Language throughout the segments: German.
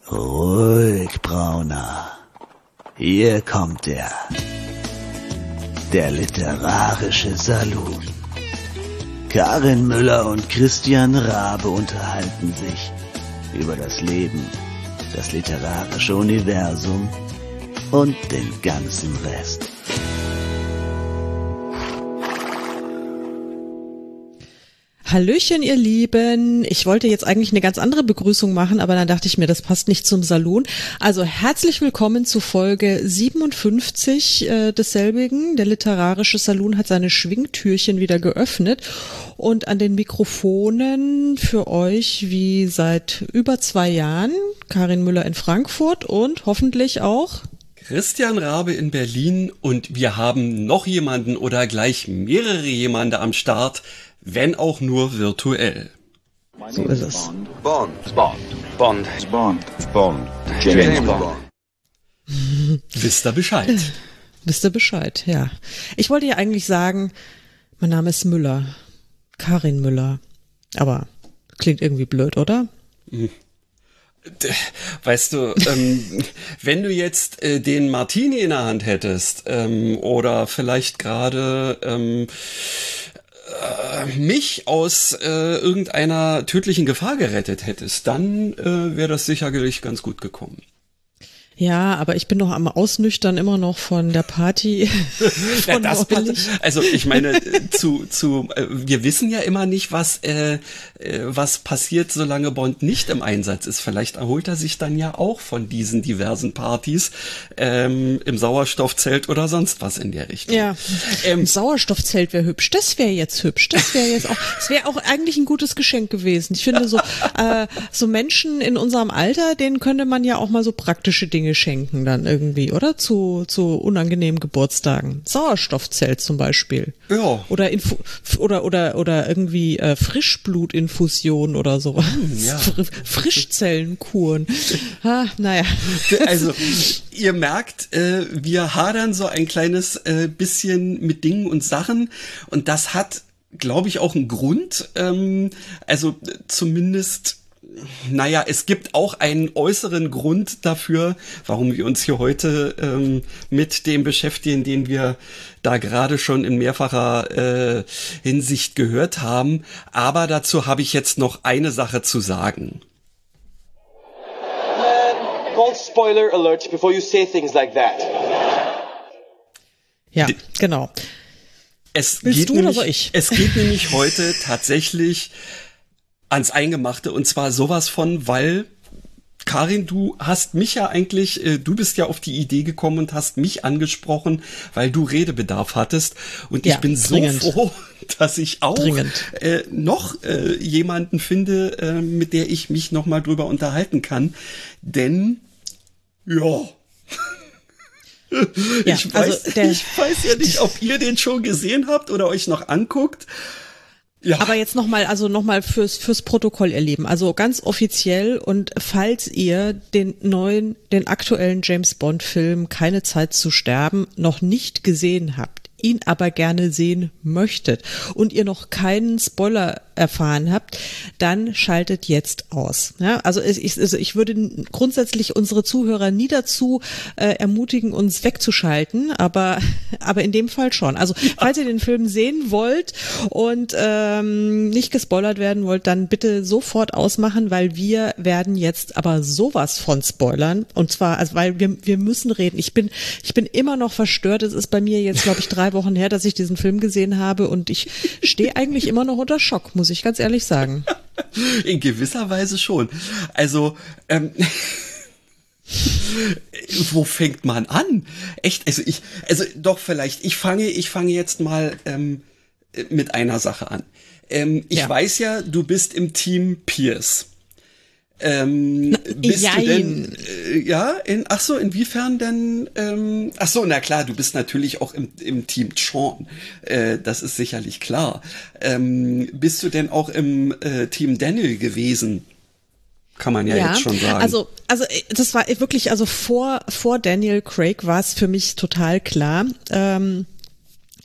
Ruhig, Brauner. Hier kommt er. Der literarische Salon. Karin Müller und Christian Rabe unterhalten sich über das Leben, das literarische Universum und den ganzen Rest. Hallöchen, ihr Lieben. Ich wollte jetzt eigentlich eine ganz andere Begrüßung machen, aber dann dachte ich mir, das passt nicht zum Salon. Also herzlich willkommen zu Folge 57 desselbigen. Der literarische Salon hat seine Schwingtürchen wieder geöffnet und an den Mikrofonen für euch wie seit über 2 Jahren Karin Müller in Frankfurt und hoffentlich auch Christian Rabe in Berlin, und wir haben noch jemanden oder gleich mehrere jemanden am Start, wenn auch nur virtuell. So ist es. Bond. James Bond. Wisst ihr Bescheid? Wisst ihr Bescheid, ja. Ich wollte ja eigentlich sagen, mein Name ist Müller. Karin Müller. Aber klingt irgendwie blöd, oder? Weißt du, wenn du jetzt den Martini in der Hand hättest oder vielleicht gerade mich aus irgendeiner tödlichen Gefahr gerettet hättest, dann wäre das sicherlich ganz gut gekommen. Ja, aber ich bin noch am Ausnüchtern immer noch von der Party. Ja, also ich meine, wir wissen ja immer nicht, was passiert, solange Bond nicht im Einsatz ist. Vielleicht erholt er sich dann ja auch von diesen diversen Partys im Sauerstoffzelt oder sonst was in der Richtung. Ja, im Sauerstoffzelt wäre hübsch. Das wäre jetzt hübsch. Das wäre auch eigentlich ein gutes Geschenk gewesen. Ich finde so Menschen in unserem Alter, denen könnte man ja auch mal so praktische Dinge schenken dann irgendwie, oder? Zu unangenehmen Geburtstagen. Sauerstoffzelt zum Beispiel. Ja. Oder oder irgendwie Frischblutinfusion oder so. Ja. Frischzellenkuren. Naja. Also, ihr merkt, wir hadern so ein kleines bisschen mit Dingen und Sachen, und das hat, glaube ich, auch einen Grund. Also zumindest, naja, es gibt auch einen äußeren Grund dafür, warum wir uns hier heute mit dem beschäftigen, den wir da gerade schon in mehrfacher Hinsicht gehört haben. Aber dazu habe ich jetzt noch eine Sache zu sagen. Call spoiler alert before you say things like that. Ja, genau. Willst du oder soll ich? Es geht nämlich heute tatsächlich ans Eingemachte, und zwar sowas von, weil, Karin, du hast mich ja eigentlich, du bist ja auf die Idee gekommen und hast mich angesprochen, weil du Redebedarf hattest, und ich bin dringend so froh, dass ich auch noch jemanden finde, mit der ich mich nochmal drüber unterhalten kann, denn, ja... Ich weiß ja nicht, ob ihr den schon gesehen habt oder euch noch anguckt. Ja. Aber jetzt nochmal fürs Protokoll, ihr Lieben. Also ganz offiziell, und falls ihr den aktuellen James Bond Film Keine Zeit zu sterben noch nicht gesehen habt, ihn aber gerne sehen möchtet und ihr noch keinen Spoiler erfahren habt, dann schaltet jetzt aus. Ja, also ich würde grundsätzlich unsere Zuhörer nie dazu ermutigen, uns wegzuschalten, aber in dem Fall schon. Also falls ihr den Film sehen wollt und nicht gespoilert werden wollt, dann bitte sofort ausmachen, weil wir werden jetzt aber sowas von spoilern, und zwar, also weil wir müssen reden. Ich bin immer noch verstört. Es ist bei mir jetzt, glaube ich, 3 Wochen her, dass ich diesen Film gesehen habe, und ich stehe eigentlich immer noch unter Schock, muss ich ganz ehrlich sagen. In gewisser Weise schon. Also, wo fängt man an? Echt, ich fange jetzt mal mit einer Sache an. Ich weiß ja, du bist im Team Pierce. Bist du denn, inwiefern denn, na klar, du bist natürlich auch im Team Sean, das ist sicherlich klar. Bist du denn auch im Team Daniel gewesen? Kann man ja jetzt schon sagen. Also das war wirklich, also vor Daniel Craig war es für mich total klar.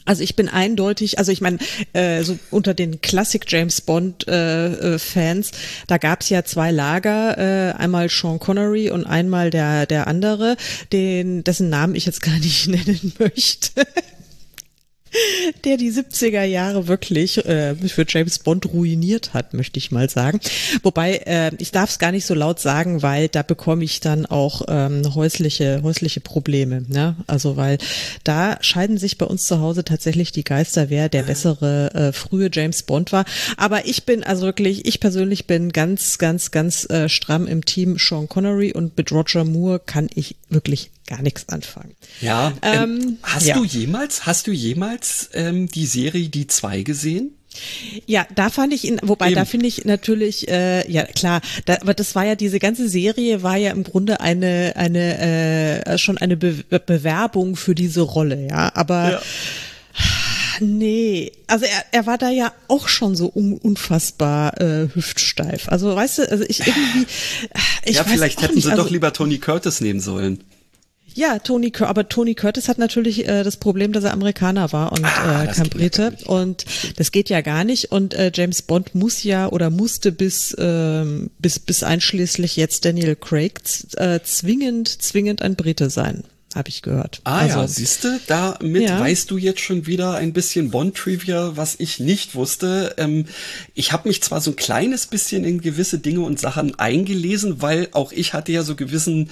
Also ich bin eindeutig, also ich meine, so unter den Classic James Bond Fans, da gab's ja zwei Lager, einmal Sean Connery und einmal der andere, dessen Namen ich jetzt gar nicht nennen möchte. Der die 70er Jahre wirklich für James Bond ruiniert hat, möchte ich mal sagen. Wobei, ich darf es gar nicht so laut sagen, weil da bekomme ich dann auch häusliche Probleme. Ne? Also weil da scheiden sich bei uns zu Hause tatsächlich die Geister, wer der bessere frühe James Bond war. Aber ich persönlich bin ganz stramm im Team Sean Connery und mit Roger Moore kann ich wirklich gar nichts anfangen. Ja, hast du jemals die Serie Die 2 gesehen? Ja, da fand ich ihn, wobei Eben. Da finde ich natürlich, ja klar, aber das war ja, diese ganze Serie war ja im Grunde schon eine Bewerbung für diese Rolle, ja, aber Ja. nee, also er war da ja auch schon so unfassbar hüftsteif. Also weißt du, also ich weiß Vielleicht auch hätten nicht, sie also, doch lieber Tony Curtis nehmen sollen. Ja, aber Tony Curtis hat natürlich das Problem, dass er Amerikaner war und kein Brite. Nicht. Und das geht ja gar nicht. Und James Bond musste bis einschließlich jetzt Daniel Craig zwingend ein Brite sein, habe ich gehört. Ja, siehste, damit Ja. weißt du jetzt schon wieder ein bisschen Bond-Trivia, was ich nicht wusste. Ich habe mich zwar so ein kleines bisschen in gewisse Dinge und Sachen eingelesen, weil auch ich hatte ja so gewissen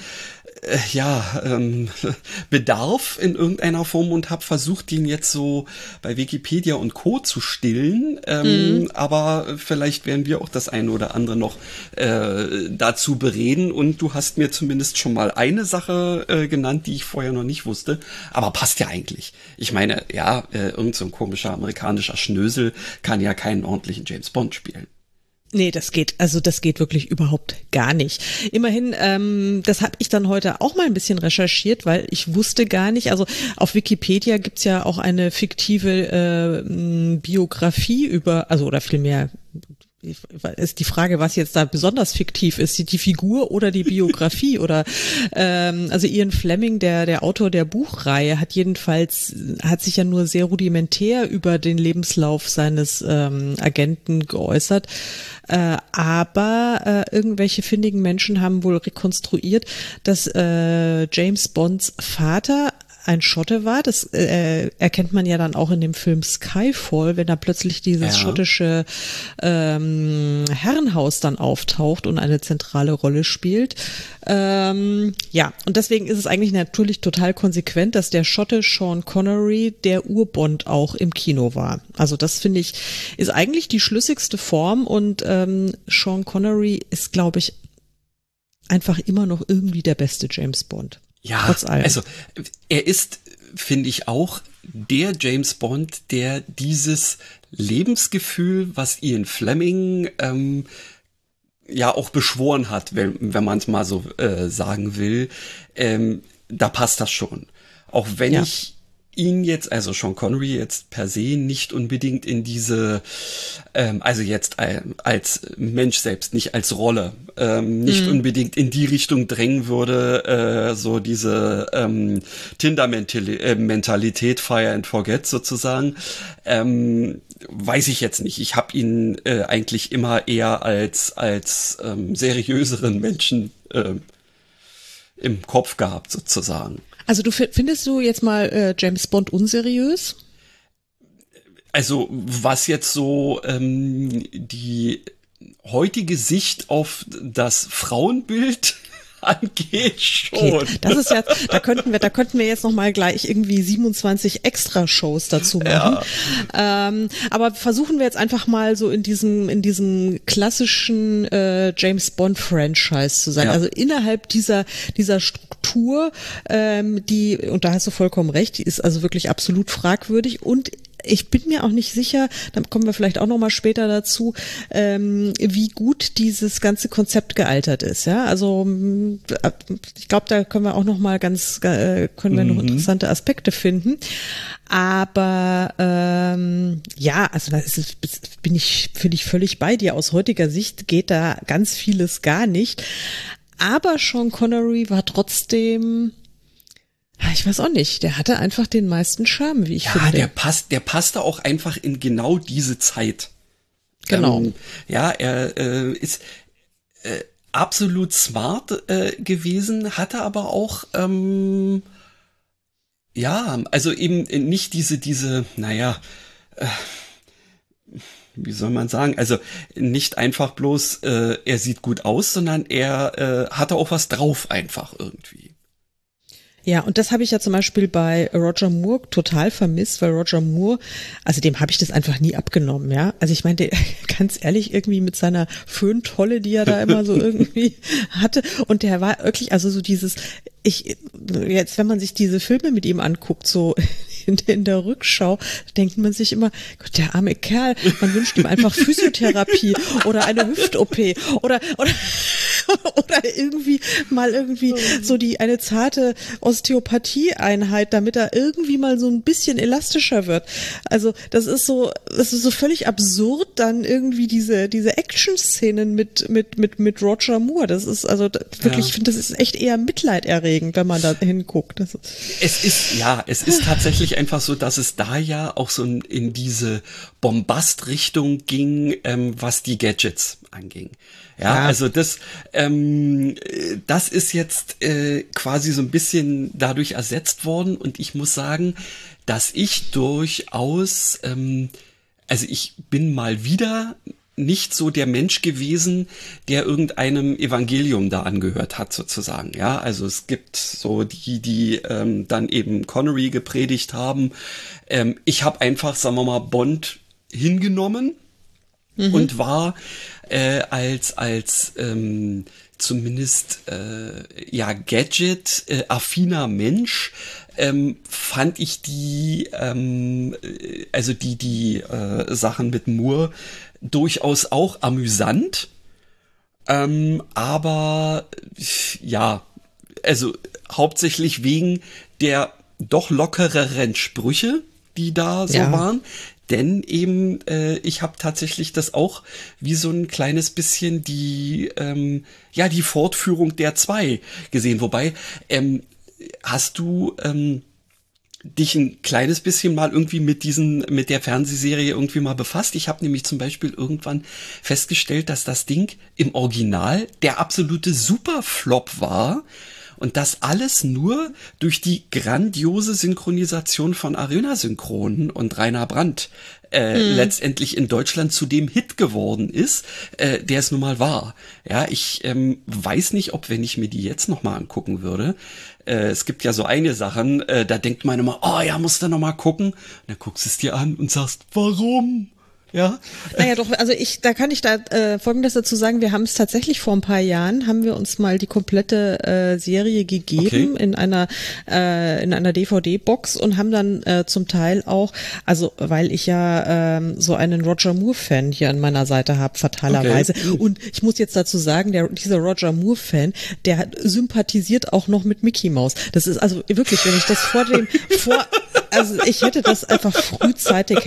Bedarf in irgendeiner Form und habe versucht, den jetzt so bei Wikipedia und Co. zu stillen. Aber vielleicht werden wir auch das eine oder andere noch dazu bereden. Und du hast mir zumindest schon mal eine Sache genannt, die ich vorher noch nicht wusste. Aber passt ja eigentlich. Ich meine, ja, irgend so ein komischer amerikanischer Schnösel kann ja keinen ordentlichen James Bond spielen. Nee, das geht wirklich überhaupt gar nicht. Immerhin, das habe ich dann heute auch mal ein bisschen recherchiert, weil ich wusste gar nicht, also auf Wikipedia gibt's ja auch eine fiktive Biografie oder vielmehr ist die Frage, was jetzt da besonders fiktiv ist, die Figur oder die Biografie oder also Ian Fleming, der Autor der Buchreihe, hat sich ja nur sehr rudimentär über den Lebenslauf seines Agenten geäußert, aber irgendwelche findigen Menschen haben wohl rekonstruiert, dass James Bonds Vater ein Schotte war. Das erkennt man ja dann auch in dem Film Skyfall, wenn da plötzlich dieses schottische Herrenhaus dann auftaucht und eine zentrale Rolle spielt. Und deswegen ist es eigentlich natürlich total konsequent, dass der Schotte Sean Connery der Urbond auch im Kino war. Also das finde ich, ist eigentlich die schlüssigste Form und Sean Connery ist, glaube ich, einfach immer noch irgendwie der beste James Bond. Ja, Trotz allem. also er ist, finde ich, auch der James Bond, der dieses Lebensgefühl, was Ian Fleming ja auch beschworen hat, wenn man es mal so sagen will, da passt das schon. Auch wenn ich ihn jetzt, also Sean Connery jetzt per se nicht unbedingt in diese, also jetzt als Mensch selbst, nicht als Rolle, nicht unbedingt in die Richtung drängen würde, so diese Tinder-Mentalität, Fire and Forget sozusagen, weiß ich jetzt nicht. Ich habe ihn eigentlich immer eher als seriöseren Menschen im Kopf gehabt sozusagen. Also findest du jetzt mal James Bond unseriös? Also was jetzt so die heutige Sicht auf das Frauenbild angeht, schon. Okay, das ist ja, da könnten wir jetzt noch mal gleich irgendwie 27 Extra-Shows dazu machen. Ja. Aber versuchen wir jetzt einfach mal so in diesem klassischen James Bond Franchise zu sein. Ja. Also innerhalb dieser Struktur, und da hast du vollkommen recht, die ist also wirklich absolut fragwürdig und ich bin mir auch nicht sicher, dann kommen wir vielleicht auch noch mal später dazu, wie gut dieses ganze Konzept gealtert ist. Ja, also ich glaube, da können wir auch noch mal noch interessante Aspekte finden. Aber also bin ich völlig bei dir. Aus heutiger Sicht geht da ganz vieles gar nicht. Aber Sean Connery war trotzdem Ich weiß auch nicht, der hatte einfach den meisten Charme, wie ich finde. Ja, der passte auch einfach in genau diese Zeit. Genau. Er ist absolut smart gewesen, hatte aber auch also eben nicht diese, wie soll man sagen, also nicht einfach bloß, er sieht gut aus, sondern er hatte auch was drauf einfach irgendwie. Ja, und das habe ich ja zum Beispiel bei Roger Moore total vermisst, weil Roger Moore, also dem habe ich das einfach nie abgenommen, ja. Also ich meinte, ganz ehrlich, irgendwie mit seiner Föhntolle, die er da immer so irgendwie hatte, und der war wirklich, also so dieses, jetzt, wenn man sich diese Filme mit ihm anguckt, so in der Rückschau, denkt man sich immer, Gott, der arme Kerl, man wünscht ihm einfach Physiotherapie oder eine Hüft-OP oder irgendwie so eine zarte Osteopathie-Einheit, damit er irgendwie mal so ein bisschen elastischer wird. Also das ist so völlig absurd, dann irgendwie diese Action-Szenen mit Roger Moore. Das ist also wirklich, ich finde, das ist echt eher mitleiderregend, wenn man da hinguckt. Es ist tatsächlich einfach so, dass es da ja auch so in diese Bombast-Richtung ging, was die Gadgets anging. Ja, also das ist jetzt quasi so ein bisschen dadurch ersetzt worden, und ich muss sagen, dass ich durchaus, also ich bin mal wieder nicht so der Mensch gewesen, der irgendeinem Evangelium da angehört hat, sozusagen. Ja, also es gibt so die dann eben Connery gepredigt haben. Ich habe einfach, sagen wir mal, Bond hingenommen und war als zumindest Gadget-affiner Mensch, fand ich die Sachen mit Moore durchaus auch amüsant, aber ja, also hauptsächlich wegen der doch lockereren Sprüche, die da so waren. Denn eben, ich habe tatsächlich das auch wie so ein kleines bisschen die Fortführung der 2 gesehen. Wobei, hast du dich ein kleines bisschen mal irgendwie mit der Fernsehserie irgendwie mal befasst? Ich habe nämlich zum Beispiel irgendwann festgestellt, dass das Ding im Original der absolute Superflop war. Und das alles nur durch die grandiose Synchronisation von Arena Synchron und Rainer Brandt letztendlich in Deutschland zu dem Hit geworden ist, der es nun mal war. Ja, ich weiß nicht, ob, wenn ich mir die jetzt noch mal angucken würde, es gibt ja so eine Sachen, da denkt man immer, oh ja, musst du noch mal gucken. Und dann guckst du es dir an und sagst, warum? Ja. Naja, doch, also da kann ich Folgendes dazu sagen, wir haben es tatsächlich vor ein paar Jahren, haben wir uns mal die komplette Serie gegeben in einer DVD-Box und haben dann zum Teil auch, also weil ich ja so einen Roger Moore-Fan hier an meiner Seite habe, fatalerweise. Und ich muss jetzt dazu sagen, dieser Roger Moore-Fan, der sympathisiert auch noch mit Mickey Mouse. Das ist also wirklich, wenn ich das also ich hätte das einfach frühzeitig,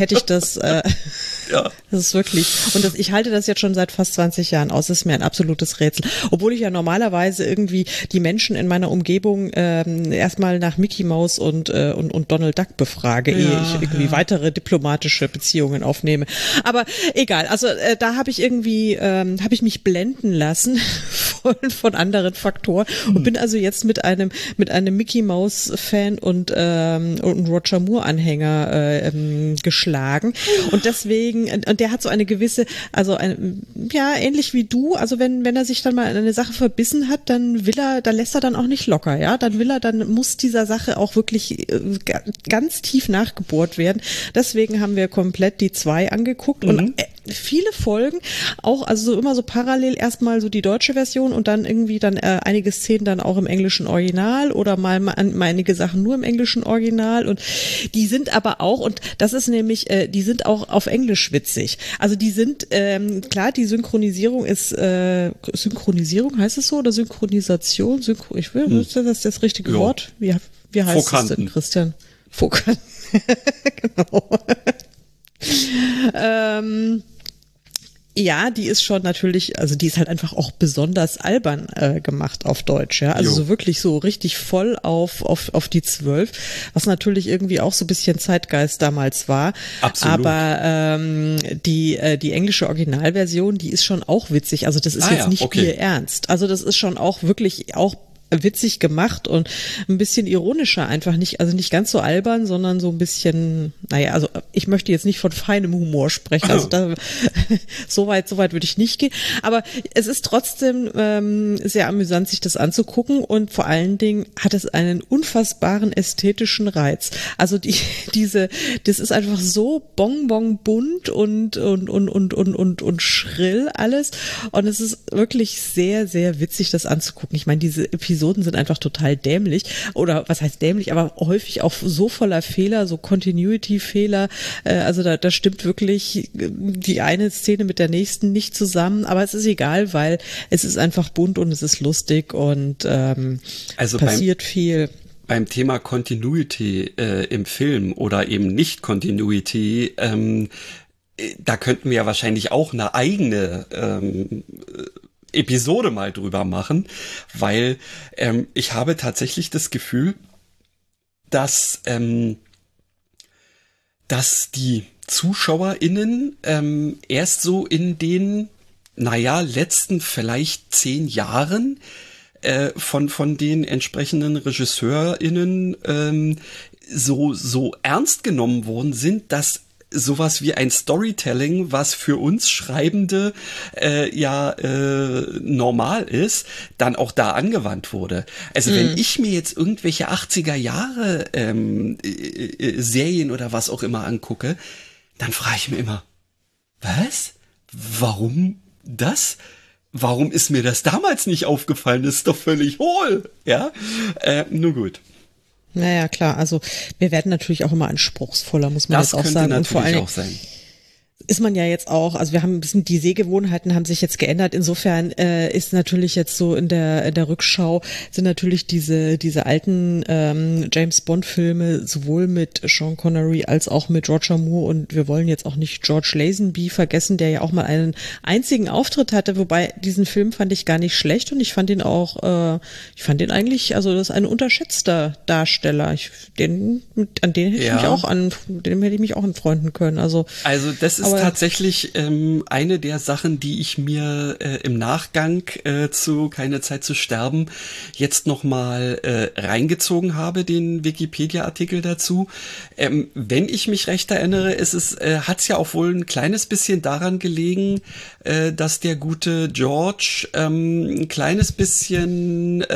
ja. Das ist wirklich, und ich halte das jetzt schon seit fast 20 Jahren aus, das ist mir ein absolutes Rätsel. Obwohl ich ja normalerweise irgendwie die Menschen in meiner Umgebung erstmal nach Mickey Mouse und Donald Duck befrage, ehe ich irgendwie weitere diplomatische Beziehungen aufnehme. Aber egal, also da habe ich mich blenden lassen von anderen Faktoren und bin also jetzt mit einem Mickey Mouse Fan und Roger Moore Anhänger geschlagen, und deswegen, und der hat so eine gewisse, also ähnlich wie du, also wenn er sich dann mal in eine Sache verbissen hat, dann lässt er dann auch nicht locker, ja, dann muss dieser Sache auch wirklich ganz tief nachgebohrt werden. Deswegen haben wir komplett die 2 angeguckt und viele Folgen, auch also so immer so parallel erstmal so die deutsche Version und dann irgendwie dann einige Szenen dann auch im englischen Original oder mal einige Sachen nur im englischen Original, und die sind aber auch, und das ist nämlich, die sind auch auf Englisch witzig. Also die sind, klar, die Synchronisierung ist, Synchronisierung heißt es so, oder Synchronisation? Ist das richtige Wort? Wie heißt es denn, Christian? Fokanten. Genau. Ja, die ist schon natürlich, also die ist halt einfach auch besonders albern gemacht auf Deutsch, ja. Also so wirklich so richtig voll auf die 12, was natürlich irgendwie auch so ein bisschen Zeitgeist damals war. Absolut. Aber die englische Originalversion, die ist schon auch witzig. Also das ist jetzt nicht ihr Ernst. Also das ist schon auch wirklich auch witzig gemacht und ein bisschen ironischer einfach, nicht ganz so albern, sondern so ein bisschen, naja, also ich möchte jetzt nicht von feinem Humor sprechen, also da, so weit würde ich nicht gehen, aber es ist trotzdem sehr amüsant, sich das anzugucken und vor allen Dingen hat es einen unfassbaren ästhetischen Reiz. Also das ist einfach so bonbon bunt und schrill alles und es ist wirklich sehr, sehr witzig, das anzugucken. Ich meine, diese Episoden sind einfach total dämlich oder was heißt dämlich, aber häufig auch so voller Fehler, so Continuity-Fehler, also da stimmt wirklich die eine Szene mit der nächsten nicht zusammen, aber es ist egal, weil es ist einfach bunt und es ist lustig und also passiert viel. Beim Thema Continuity im Film oder eben nicht Continuity, da könnten wir ja wahrscheinlich auch eine eigene Episode mal drüber machen, weil ich habe tatsächlich das Gefühl, dass die ZuschauerInnen erst so in den, letzten vielleicht 10 Jahren von den entsprechenden RegisseurInnen so ernst genommen worden sind, dass sowas wie ein Storytelling, was für uns Schreibende normal ist, dann auch da angewandt wurde. Also wenn ich mir jetzt irgendwelche 80er Jahre Serien oder was auch immer angucke, dann frage ich mir immer, was? Warum das? Warum ist mir das damals nicht aufgefallen? Das ist doch völlig hohl. Ja, nur gut. Naja, klar, also wir werden natürlich auch immer anspruchsvoller, muss man jetzt auch sagen. Das könnte natürlich auch sein. Ist man ja jetzt auch, also wir haben ein bisschen, die Sehgewohnheiten haben sich jetzt geändert. Insofern ist natürlich jetzt so in der Rückschau sind natürlich diese alten James Bond Filme sowohl mit Sean Connery als auch mit Roger Moore und wir wollen jetzt auch nicht George Lazenby vergessen, der ja auch mal einen einzigen Auftritt hatte, wobei diesen Film fand ich gar nicht schlecht und ich fand ihn auch, eigentlich, also das ist ein unterschätzter Darsteller. Dem hätte ich mich auch anfreunden können. Also das ist tatsächlich eine der Sachen, die ich mir im Nachgang zu Keine Zeit zu sterben jetzt nochmal reingezogen habe, den Wikipedia-Artikel dazu. Wenn ich mich recht erinnere, hat's ja auch wohl ein kleines bisschen daran gelegen, dass der gute George ein kleines bisschen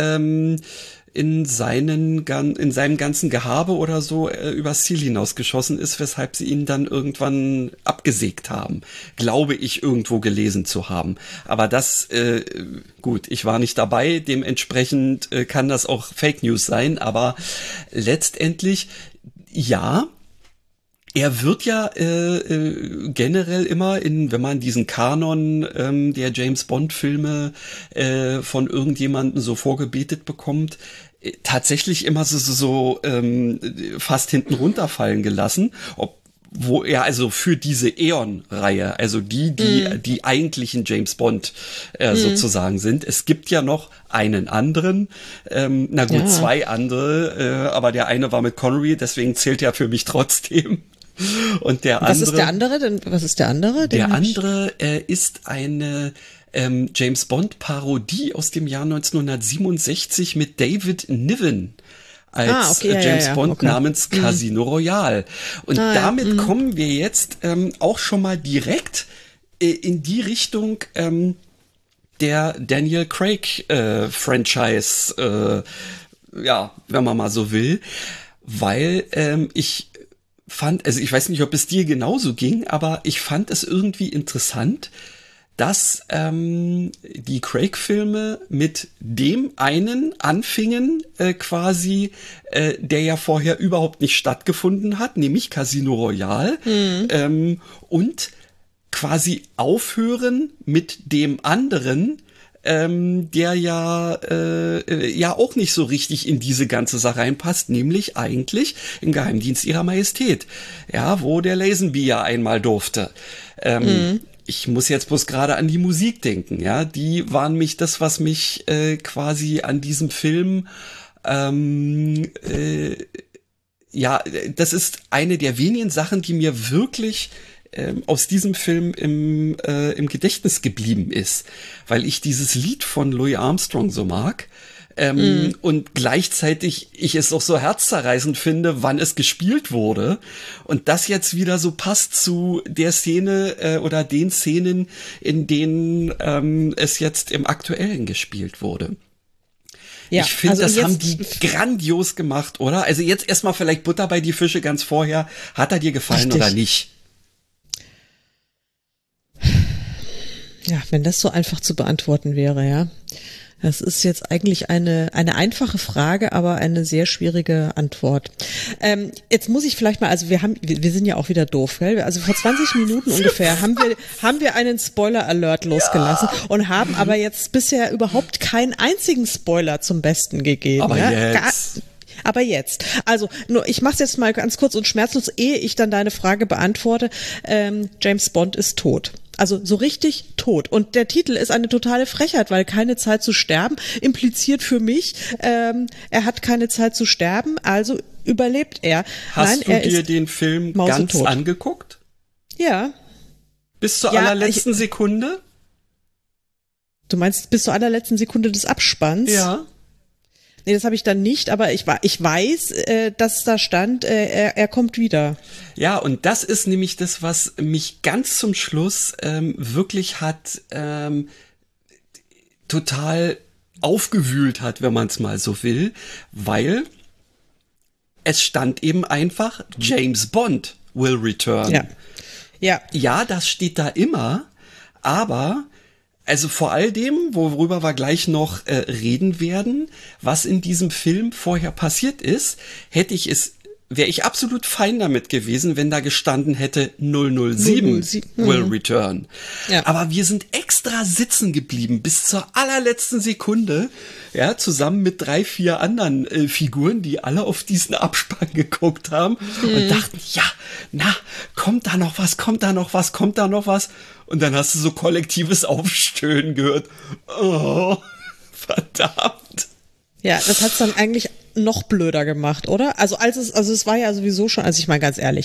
in seinem ganzen Gehabe oder so übers Ziel hinausgeschossen ist, weshalb sie ihn dann irgendwann abgesägt haben. Glaube ich, irgendwo gelesen zu haben. Aber das, gut, ich war nicht dabei, dementsprechend kann das auch Fake News sein, aber letztendlich, ja, er wird ja generell immer wenn man diesen Kanon der James Bond Filme von irgendjemandem so vorgebetet bekommt, tatsächlich immer so fast hinten runterfallen gelassen, wo er also für diese Eon-Reihe, also die eigentlichen James Bond sozusagen sind. Es gibt ja noch einen anderen, zwei andere, aber der eine war mit Connery, deswegen zählt er für mich trotzdem. Und was ist der andere? Der andere ist eine James Bond Parodie aus dem Jahr 1967 mit David Niven als James Bond namens Casino Royale. Und damit kommen wir jetzt auch schon mal direkt in die Richtung der Daniel Craig Franchise, wenn man mal so will, weil ich fand, also ich weiß nicht, ob es dir genauso ging, aber ich fand es irgendwie interessant, dass die Craig-Filme mit dem einen anfingen, quasi, der ja vorher überhaupt nicht stattgefunden hat, nämlich Casino Royale, und quasi aufhören mit dem anderen, der ja auch nicht so richtig in diese ganze Sache reinpasst, nämlich eigentlich im Geheimdienst ihrer Majestät, ja, wo der Lazenby ja einmal durfte. ich muss jetzt bloß gerade an die Musik denken, ja, die waren was mich quasi an diesem Film, ja, das ist eine der wenigen Sachen, die mir wirklich aus diesem Film im Gedächtnis geblieben ist, weil ich dieses Lied von Louis Armstrong so mag. Und gleichzeitig ich es auch so herzzerreißend finde, wann es gespielt wurde. Und das jetzt wieder so passt zu der Szene oder den Szenen, in denen es jetzt im Aktuellen gespielt wurde. Ja, ich finde, das haben die grandios gemacht, oder? Also jetzt erstmal vielleicht Butter bei die Fische ganz vorher. Hat er dir gefallen oder nicht? Ja, wenn das so einfach zu beantworten wäre, ja. Das ist jetzt eigentlich eine einfache Frage, aber eine sehr schwierige Antwort. Jetzt muss ich vielleicht mal, also wir sind ja auch wieder doof, gell? Also vor 20 Minuten ungefähr haben wir einen Spoiler-Alert losgelassen und haben aber jetzt bisher überhaupt keinen einzigen Spoiler zum Besten gegeben. Aber ja? jetzt. Aber jetzt, also nur ich mach's jetzt mal ganz kurz und schmerzlos, ehe ich dann deine Frage beantworte. James Bond ist tot. Also so richtig tot. Und der Titel ist eine totale Frechheit, weil keine Zeit zu sterben impliziert für mich, er hat keine Zeit zu sterben, also überlebt er. Hast du dir den Film ganz angeguckt? Ja. Bis zur allerletzten Sekunde? Du meinst bis zur allerletzten Sekunde des Abspanns? Ja. Nee, das habe ich dann nicht, aber ich weiß, dass da stand, er kommt wieder. Ja, und das ist nämlich das, was mich ganz zum Schluss wirklich hat total aufgewühlt hat, wenn man es mal so will, weil es stand eben einfach, James Bond will return. Ja. Ja. Ja, das steht da immer, aber also vor all dem, worüber wir gleich noch reden werden, was in diesem Film vorher passiert ist, wäre ich absolut fein damit gewesen, wenn da gestanden hätte 007 will return. Ja. Aber wir sind extra sitzen geblieben bis zur allerletzten Sekunde, ja, zusammen mit 3, 4 anderen Figuren, die alle auf diesen Abspann geguckt haben und dachten, ja, na, kommt da noch was? Und dann hast du so kollektives Aufstöhnen gehört. Oh, verdammt. Ja, das hat's dann eigentlich noch blöder gemacht, oder? Also es war ja sowieso schon, also ich meine ganz ehrlich,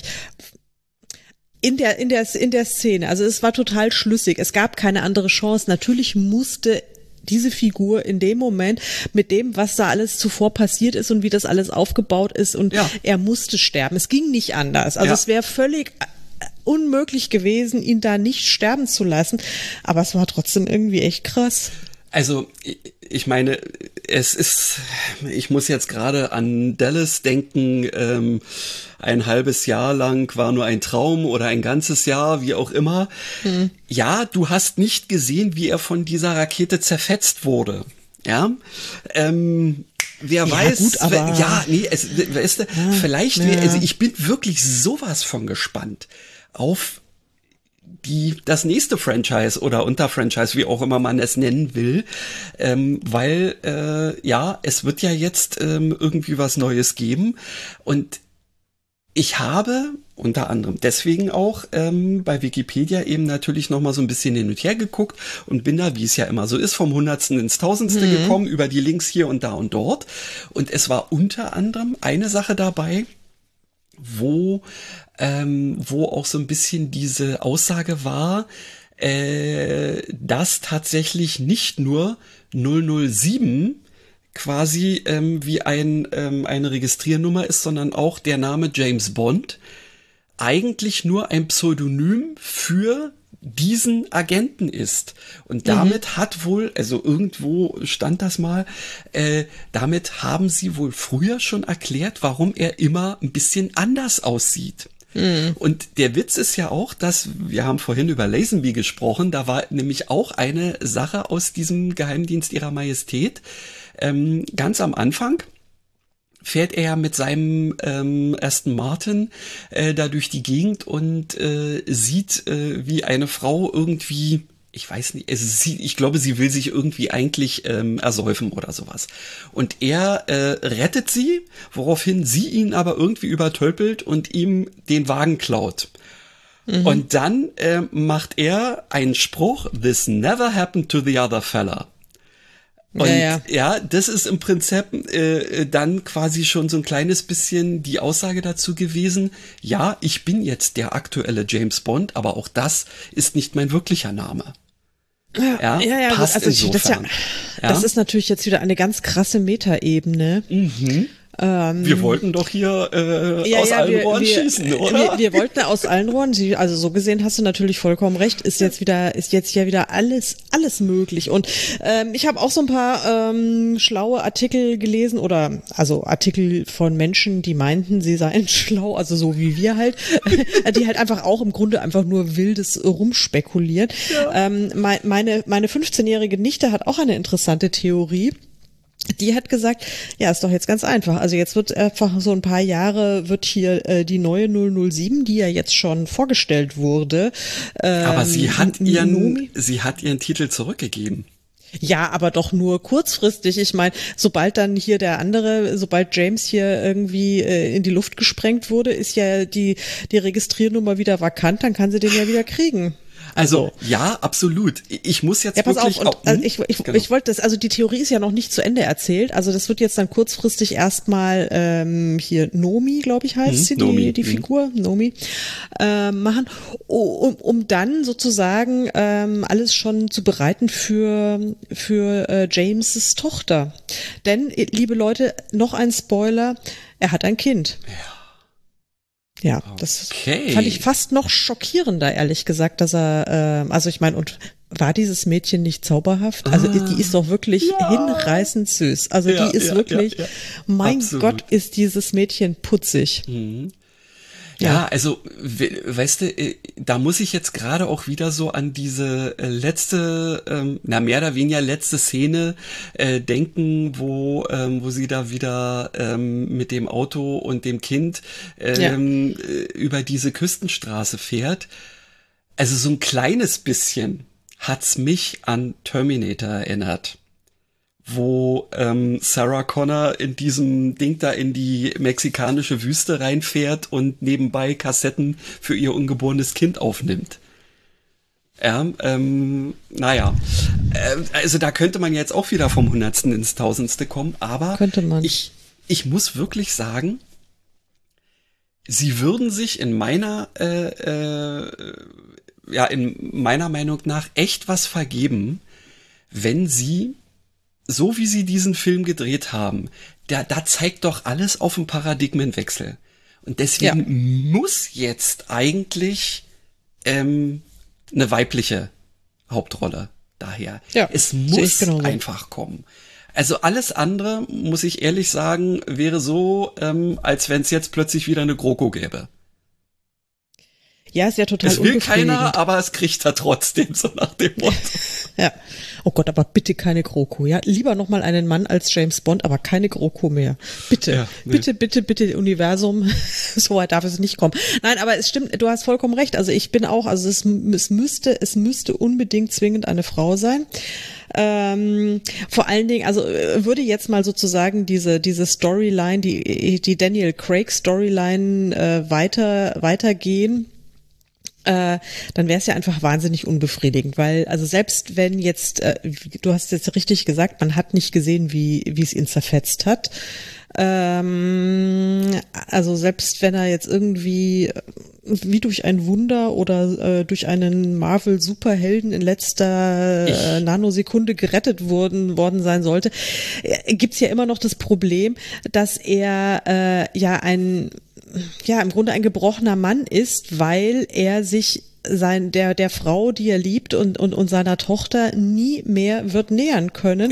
in der Szene, also es war total schlüssig, es gab keine andere Chance. Natürlich musste diese Figur in dem Moment mit dem, was da alles zuvor passiert ist und wie das alles aufgebaut ist und er musste sterben. Es ging nicht anders. Also es wäre völlig unmöglich gewesen, ihn da nicht sterben zu lassen. Aber es war trotzdem irgendwie echt krass. Also, ich meine, ich muss jetzt gerade an Dallas denken, ein halbes Jahr lang war nur ein Traum oder ein ganzes Jahr, wie auch immer. Ja, du hast nicht gesehen, wie er von dieser Rakete zerfetzt wurde. Ja, wer weiß, gut, aber vielleicht also ich bin wirklich sowas von gespannt auf das nächste Franchise oder Unterfranchise, wie auch immer man es nennen will, weil es wird ja jetzt irgendwie was Neues geben und ich habe unter anderem deswegen auch bei Wikipedia eben natürlich noch mal so ein bisschen hin und her geguckt und bin da, wie es ja immer so ist, vom Hundertsten ins Tausendste gekommen über die Links hier und da und dort und es war unter anderem eine Sache dabei, wo auch so ein bisschen diese Aussage war, dass tatsächlich nicht nur 007 quasi wie eine Registriernummer ist, sondern auch der Name James Bond eigentlich nur ein Pseudonym für diesen Agenten ist. Und damit hat wohl, also irgendwo stand das mal, damit haben sie wohl früher schon erklärt, warum er immer ein bisschen anders aussieht. Und der Witz ist ja auch, dass, wir haben vorhin über Lazenby gesprochen, da war nämlich auch eine Sache aus diesem Geheimdienst ihrer Majestät, ganz am Anfang fährt er mit seinem Aston Martin da durch die Gegend und sieht, wie eine Frau irgendwie, ich weiß nicht, ich glaube, sie will sich irgendwie eigentlich ersäufen oder sowas. Und er rettet sie, woraufhin sie ihn aber irgendwie übertölpelt und ihm den Wagen klaut. Und dann macht er einen Spruch, "This never happened to the other fella." Und ja, das ist im Prinzip dann quasi schon so ein kleines bisschen die Aussage dazu gewesen, ja, ich bin jetzt der aktuelle James Bond, aber auch das ist nicht mein wirklicher Name. Ja, passt also insofern. Das ist natürlich jetzt wieder eine ganz krasse Metaebene. Wir wollten doch hier aus allen Rohren schießen, oder? Wir wollten aus allen Rohren, also so gesehen hast du natürlich vollkommen recht, ist jetzt ja wieder alles möglich. Und ich habe auch so ein paar schlaue Artikel gelesen oder also Artikel von Menschen, die meinten, sie seien schlau, also so wie wir halt, die halt einfach auch im Grunde einfach nur wildes rumspekulieren. Ja. Meine 15-jährige Nichte hat auch eine interessante Theorie. Die hat gesagt, ja, ist doch jetzt ganz einfach. Also jetzt wird einfach so ein paar Jahre wird hier die neue 007, die ja jetzt schon vorgestellt wurde. Aber sie hat ihren Titel zurückgegeben. Ja, aber doch nur kurzfristig. Ich meine, sobald James hier irgendwie in die Luft gesprengt wurde, ist ja die Registriernummer wieder vakant, dann kann sie den ja wieder kriegen. Also, ja, absolut. Ich muss jetzt wirklich pass auf, ich wollte das, also die Theorie ist ja noch nicht zu Ende erzählt. Also das wird jetzt dann kurzfristig erstmal hier Nomi, glaube ich, heißt sie, die Figur, Nomi, machen, um dann sozusagen alles schon zu bereiten für James' Tochter. Denn, liebe Leute, noch ein Spoiler, er hat ein Kind. Ja, das fand ich fast noch schockierender, ehrlich gesagt, dass er, also ich meine, und war dieses Mädchen nicht zauberhaft? Also die ist doch wirklich hinreißend süß. Also die ist wirklich, mein Absolut. Gott, ist dieses Mädchen putzig. Ja, also, weißt du, da muss ich jetzt gerade auch wieder so an diese letzte, mehr oder weniger letzte Szene denken, wo sie da wieder mit dem Auto und dem Kind über diese Küstenstraße fährt. Also so ein kleines bisschen hat's mich an Terminator erinnert, wo Sarah Connor in diesem Ding da in die mexikanische Wüste reinfährt und nebenbei Kassetten für ihr ungeborenes Kind aufnimmt. Ja, also da könnte man jetzt auch wieder vom Hundertsten ins Tausendste kommen, aber ich muss wirklich sagen, sie würden sich in meiner Meinung nach echt was vergeben, wenn sie so wie sie diesen Film gedreht haben, da zeigt doch alles auf einen Paradigmenwechsel. Und deswegen muss jetzt eigentlich eine weibliche Hauptrolle daher. Ja, es muss einfach kommen. Also alles andere, muss ich ehrlich sagen, wäre so, als wenn es jetzt plötzlich wieder eine GroKo gäbe. Ja, ist ja total unbefriedigend. Es will keiner, aber es kriegt er trotzdem, so nach dem Motto. Ja. Oh Gott, aber bitte keine GroKo, ja? Lieber nochmal einen Mann als James Bond, aber keine GroKo mehr. Bitte, bitte, Universum, so weit darf es nicht kommen. Nein, aber es stimmt, du hast vollkommen recht. Also ich bin auch, also es müsste unbedingt zwingend eine Frau sein. Vor allen Dingen, also würde jetzt mal sozusagen diese Storyline, die Daniel Craig Storyline weitergehen, dann wäre es ja einfach wahnsinnig unbefriedigend, weil also selbst wenn jetzt, du hast jetzt richtig gesagt, man hat nicht gesehen, wie es ihn zerfetzt hat, also selbst wenn er jetzt irgendwie wie durch ein Wunder oder durch einen Marvel-Superhelden in letzter Nanosekunde gerettet worden sein sollte, gibt's ja immer noch das Problem, dass er im Grunde ein gebrochener Mann ist, weil er sich der Frau, die er liebt und seiner Tochter nie mehr wird nähern können,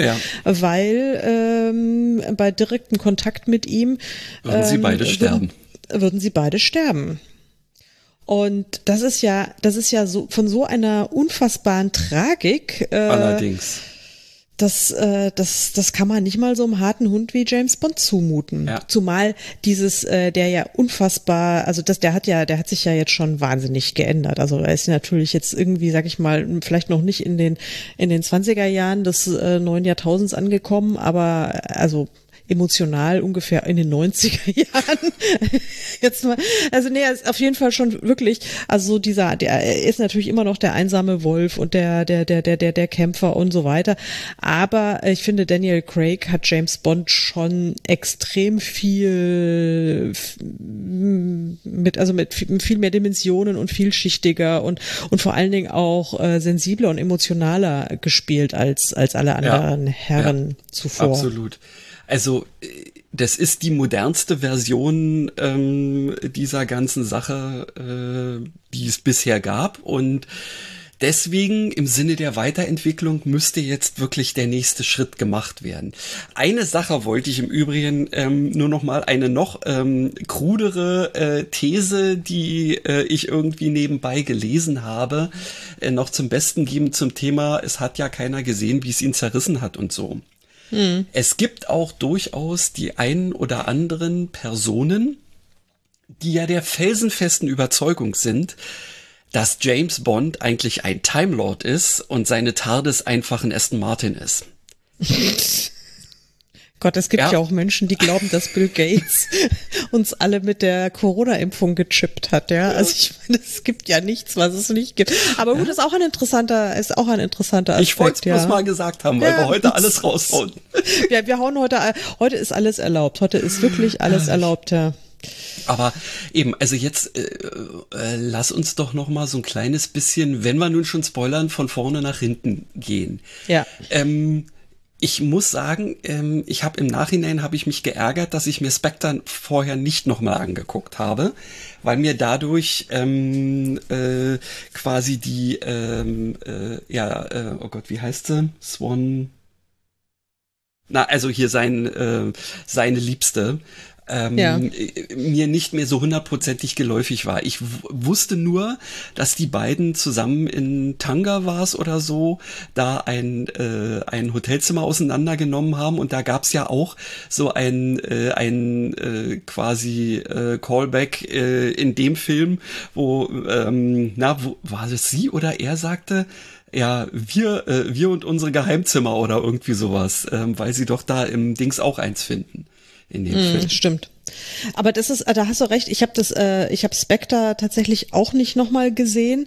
weil bei direktem Kontakt mit ihm würden sie beide sterben. Würden sie beide sterben. Und das ist ja so von so einer unfassbaren Tragik. Allerdings. Das kann man nicht mal so einem harten Hund wie James Bond zumuten. Ja. Zumal der ja unfassbar, also der hat sich ja jetzt schon wahnsinnig geändert. Also er ist natürlich jetzt irgendwie, sag ich mal, vielleicht noch nicht in den 20er Jahren des neuen Jahrtausends angekommen, aber also emotional ungefähr in den 90er Jahren. Jetzt mal, also nee, er ist auf jeden Fall schon wirklich, also er ist natürlich immer noch der einsame Wolf und der Kämpfer und so weiter. Aber ich finde, Daniel Craig hat James Bond schon extrem viel mit viel mehr Dimensionen und vielschichtiger und vor allen Dingen auch sensibler und emotionaler gespielt als alle anderen Herren zuvor. Absolut. Also das ist die modernste Version dieser ganzen Sache, die es bisher gab, und deswegen im Sinne der Weiterentwicklung müsste jetzt wirklich der nächste Schritt gemacht werden. Eine Sache wollte ich im Übrigen nur noch mal eine noch krudere These, die ich irgendwie nebenbei gelesen habe, noch zum Besten geben zum Thema, es hat ja keiner gesehen, wie es ihn zerrissen hat und so. Es gibt auch durchaus die einen oder anderen Personen, die ja der felsenfesten Überzeugung sind, dass James Bond eigentlich ein Time Lord ist und seine TARDIS einfach ein Aston Martin ist. Gott, es gibt ja auch Menschen, die glauben, dass Bill Gates uns alle mit der Corona-Impfung gechippt hat, ja. Also ich meine, es gibt ja nichts, was es nicht gibt. Aber gut, ist auch ein interessanter Aspekt. Ich wollte es bloß mal gesagt haben, weil wir heute alles raushauen. Ja, wir hauen heute ist alles erlaubt. Heute ist wirklich alles erlaubt, ja. Aber eben, also jetzt lass uns doch noch mal so ein kleines bisschen, wenn wir nun schon spoilern, von vorne nach hinten gehen. Ja. Ich muss sagen, im Nachhinein habe ich mich geärgert, dass ich mir Spectre vorher nicht nochmal angeguckt habe, weil mir dadurch quasi die, oh Gott, wie heißt sie? Swan? Na, also hier seine Liebste. Mir nicht mehr so hundertprozentig geläufig war. Ich wusste nur, dass die beiden zusammen in Tanga war's oder so, da ein Hotelzimmer auseinandergenommen haben, und da gab's ja auch so ein quasi Callback in dem Film, wo war es sie oder er sagte, ja, wir und unsere Geheimzimmer oder irgendwie sowas, weil sie doch da im Dings auch eins finden. In dem Film. Stimmt. Aber da hast du recht, ich habe Spectre tatsächlich auch nicht nochmal gesehen.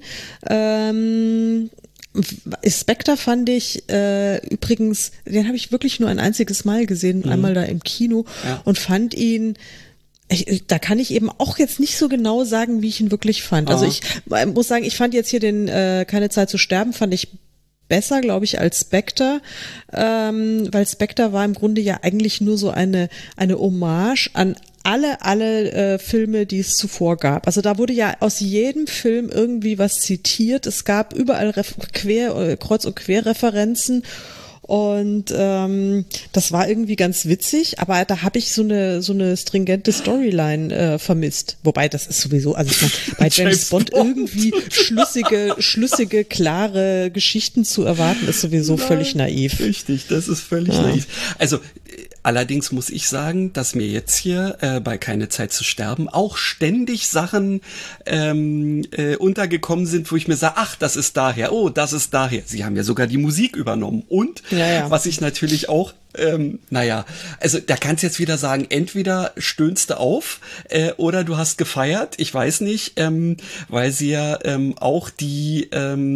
Spectre fand ich übrigens, den habe ich wirklich nur ein einziges Mal gesehen, einmal da im Kino, und fand ihn, da kann ich eben auch jetzt nicht so genau sagen, wie ich ihn wirklich fand. Also ich muss sagen, ich fand jetzt hier den Keine Zeit zu sterben, fand ich besser, glaube ich, als Spectre, weil Spectre war im Grunde ja eigentlich nur so eine Hommage an alle Filme, die es zuvor gab. Also da wurde ja aus jedem Film irgendwie was zitiert. Es gab überall Kreuz- und Querreferenzen. Und das war irgendwie ganz witzig, aber da habe ich so eine stringente Storyline vermisst. Wobei, das ist sowieso, also ich meine, bei James Bond irgendwie schlüssige, klare Geschichten zu erwarten, ist sowieso völlig naiv. Richtig, das ist völlig naiv. Also allerdings muss ich sagen, dass mir jetzt hier bei Keine Zeit zu sterben auch ständig Sachen untergekommen sind, wo ich mir sage, ach, das ist daher, oh, das ist daher. Sie haben ja sogar die Musik übernommen. Und was ich natürlich auch, also da kannst du jetzt wieder sagen, entweder stöhnst du auf oder du hast gefeiert, ich weiß nicht, weil sie ja auch die,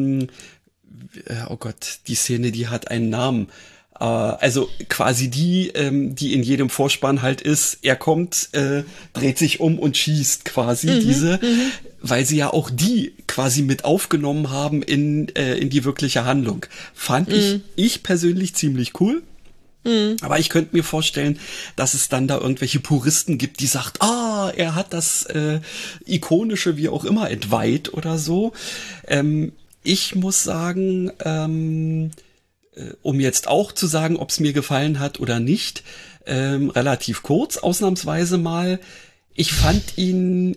oh Gott, die Szene, die hat einen Namen. Also quasi die in jedem Vorspann halt ist, er kommt, dreht sich um und schießt quasi weil sie ja auch die quasi mit aufgenommen haben in die wirkliche Handlung. Fand ich persönlich ziemlich cool. Aber ich könnte mir vorstellen, dass es dann da irgendwelche Puristen gibt, die sagt, er hat das Ikonische wie auch immer entweiht oder so. Ich muss sagen, um jetzt auch zu sagen, ob es mir gefallen hat oder nicht, relativ kurz, ausnahmsweise mal. Ich fand ihn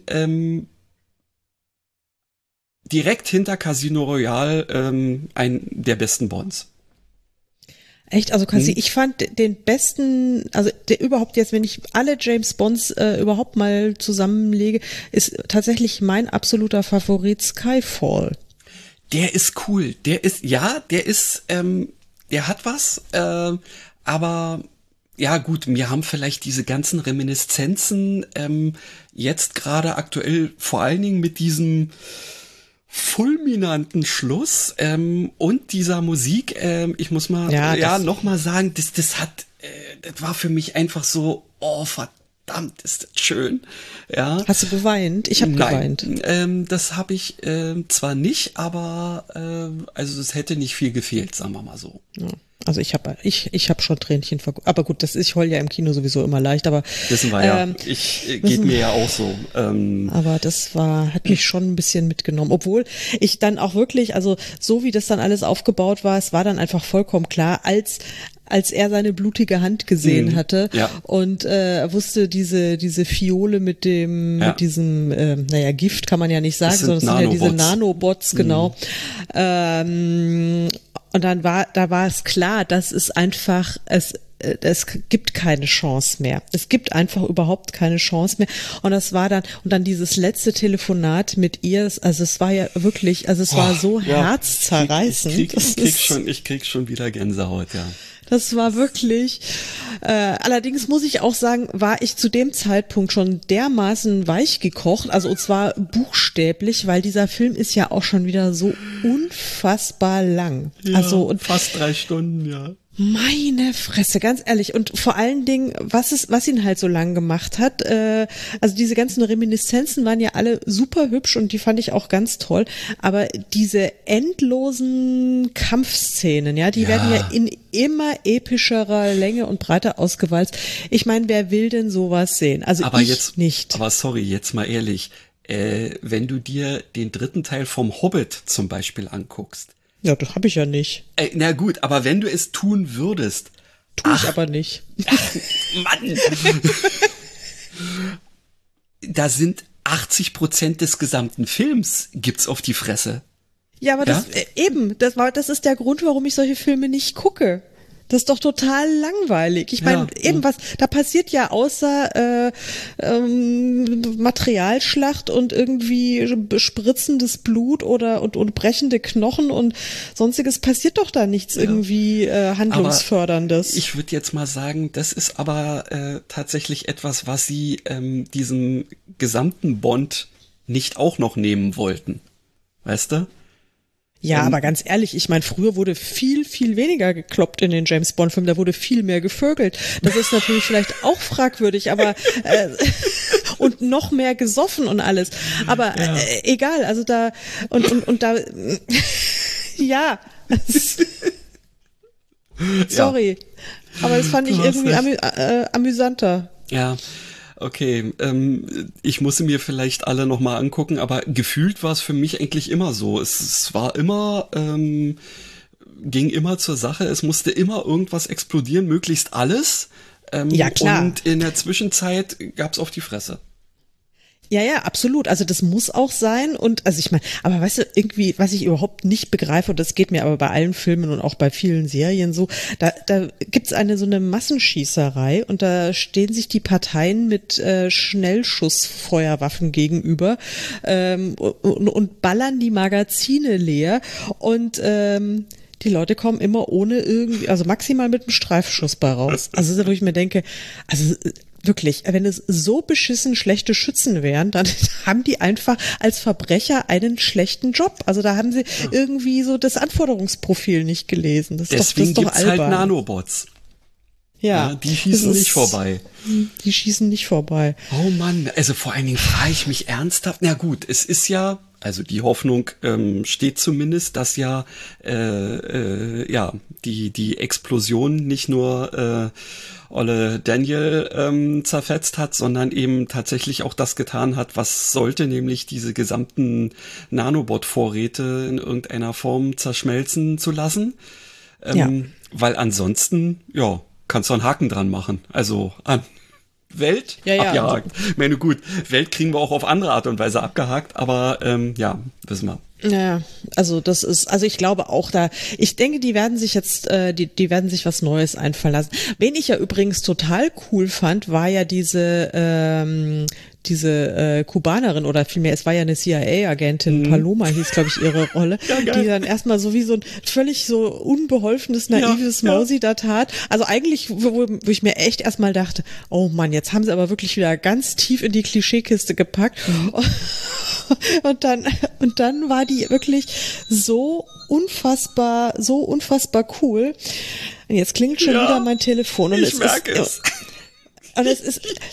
direkt hinter Casino Royale einen der besten Bonds. Echt? Also quasi, ich fand den besten, also der überhaupt jetzt, wenn ich alle James Bonds überhaupt mal zusammenlege, ist tatsächlich mein absoluter Favorit Skyfall. Der ist cool. Der hat was, aber ja gut, mir haben vielleicht diese ganzen Reminiszenzen jetzt gerade aktuell vor allen Dingen mit diesem fulminanten Schluss und dieser Musik, ich muss mal noch mal sagen, das war für mich einfach so, oh verdammt, ist das schön. Ja. Hast du geweint? Ich habe geweint. Das habe ich zwar nicht, aber also es hätte nicht viel gefehlt, sagen wir mal so. Ja. Also ich hab schon Tränchen aber gut, ich heul ja im Kino sowieso immer leicht, aber wissen wir ja. Geht mir ja auch so. Aber das hat mich schon ein bisschen mitgenommen, obwohl ich dann auch wirklich, also so wie das dann alles aufgebaut war, es war dann einfach vollkommen klar, als er seine blutige Hand gesehen hatte und wusste, diese Fiole mit diesem Gift kann man ja nicht sagen, sondern es sind ja diese Nanobots, genau. Und dann war es klar, dass es einfach, es gibt keine Chance mehr. Es gibt einfach überhaupt keine Chance mehr. Und das war dann, und dann dieses letzte Telefonat mit ihr, also es war ja wirklich, also es war so herzzerreißend. Ich krieg schon wieder Gänsehaut, ja. Das war wirklich, allerdings muss ich auch sagen, war ich zu dem Zeitpunkt schon dermaßen weich gekocht, also und zwar buchstäblich, weil dieser Film ist ja auch schon wieder so unfassbar lang. Ja, also und fast 3 Stunden, ja. Meine Fresse, ganz ehrlich. Und vor allen Dingen, was ihn halt so lang gemacht hat, also diese ganzen Reminiszenzen waren ja alle super hübsch und die fand ich auch ganz toll. Aber diese endlosen Kampfszenen, ja, die werden ja in immer epischerer Länge und Breite ausgewalzt. Ich meine, wer will denn sowas sehen? Also aber ich nicht. Aber sorry, jetzt mal ehrlich, wenn du dir den 3. Teil vom Hobbit zum Beispiel anguckst. Ja, das habe ich ja nicht. Na gut, aber wenn du es tun würdest. Tue ich aber nicht. Mann! Da sind 80% des gesamten Films gibt's auf die Fresse. Ja, aber das ist der Grund, warum ich solche Filme nicht gucke. Das ist doch total langweilig. Ich meine, da passiert ja außer Materialschlacht und irgendwie spritzendes Blut und brechende Knochen und sonstiges passiert doch da nichts irgendwie Handlungsförderndes. Aber ich würde jetzt mal sagen, das ist aber tatsächlich etwas, was sie diesem gesamten Bond nicht auch noch nehmen wollten. Weißt du? Ja, aber ganz ehrlich, ich meine, früher wurde viel, viel weniger gekloppt in den James-Bond-Filmen, da wurde viel mehr gevögelt. Das ist natürlich vielleicht auch fragwürdig, aber und noch mehr gesoffen und alles. Aber egal, also da und da ja. Sorry. Aber das fand ich irgendwie amüsanter. Ja. Okay, ich muss mir vielleicht alle nochmal angucken, aber gefühlt war es für mich eigentlich immer so. Es war immer, ging immer zur Sache, es musste immer irgendwas explodieren, möglichst alles. Ja, klar. Und in der Zwischenzeit gab's auf die Fresse. Ja, absolut. Also das muss auch sein. Und also ich meine, aber weißt du, irgendwie, was ich überhaupt nicht begreife, und das geht mir aber bei allen Filmen und auch bei vielen Serien so, da gibt's so eine Massenschießerei und da stehen sich die Parteien mit Schnellschussfeuerwaffen gegenüber und ballern die Magazine leer und die Leute kommen immer ohne irgendwie, also maximal mit einem Streifschuss bei raus. Also wo ich mir denke, also wirklich, wenn es so beschissen schlechte Schützen wären, dann haben die einfach als Verbrecher einen schlechten Job. Also da haben sie irgendwie so das Anforderungsprofil nicht gelesen. Deswegen gibt's halt Nanobots. Ja, die schießen nicht vorbei. Die schießen nicht vorbei. Oh Mann, also vor allen Dingen frage ich mich ernsthaft, na gut, es ist ja, also die Hoffnung steht zumindest, dass die Explosion nicht nur Olle Daniel zerfetzt hat, sondern eben tatsächlich auch das getan hat, was sollte, nämlich diese gesamten Nanobot-Vorräte in irgendeiner Form zerschmelzen zu lassen. Weil ansonsten, kannst du einen Haken dran machen. Also an Welt abgehakt. Ich meine, gut, Welt kriegen wir auch auf andere Art und Weise abgehakt, aber wissen wir. Ja, also ich glaube auch ich denke, die werden sich jetzt, die werden sich was Neues einfallen lassen. Wen ich ja übrigens total cool fand, war ja diese Kubanerin oder vielmehr, es war ja eine CIA-Agentin, Paloma hieß, glaube ich, ihre Rolle, die dann erstmal so wie so ein völlig so unbeholfenes, naives Mausi da tat. Also eigentlich, wo ich mir echt erstmal dachte, oh Mann, jetzt haben sie aber wirklich wieder ganz tief in die Klischeekiste gepackt. Und dann war die wirklich so unfassbar cool. Und jetzt klingelt schon wieder mein Telefon. Und ich merke es. Und es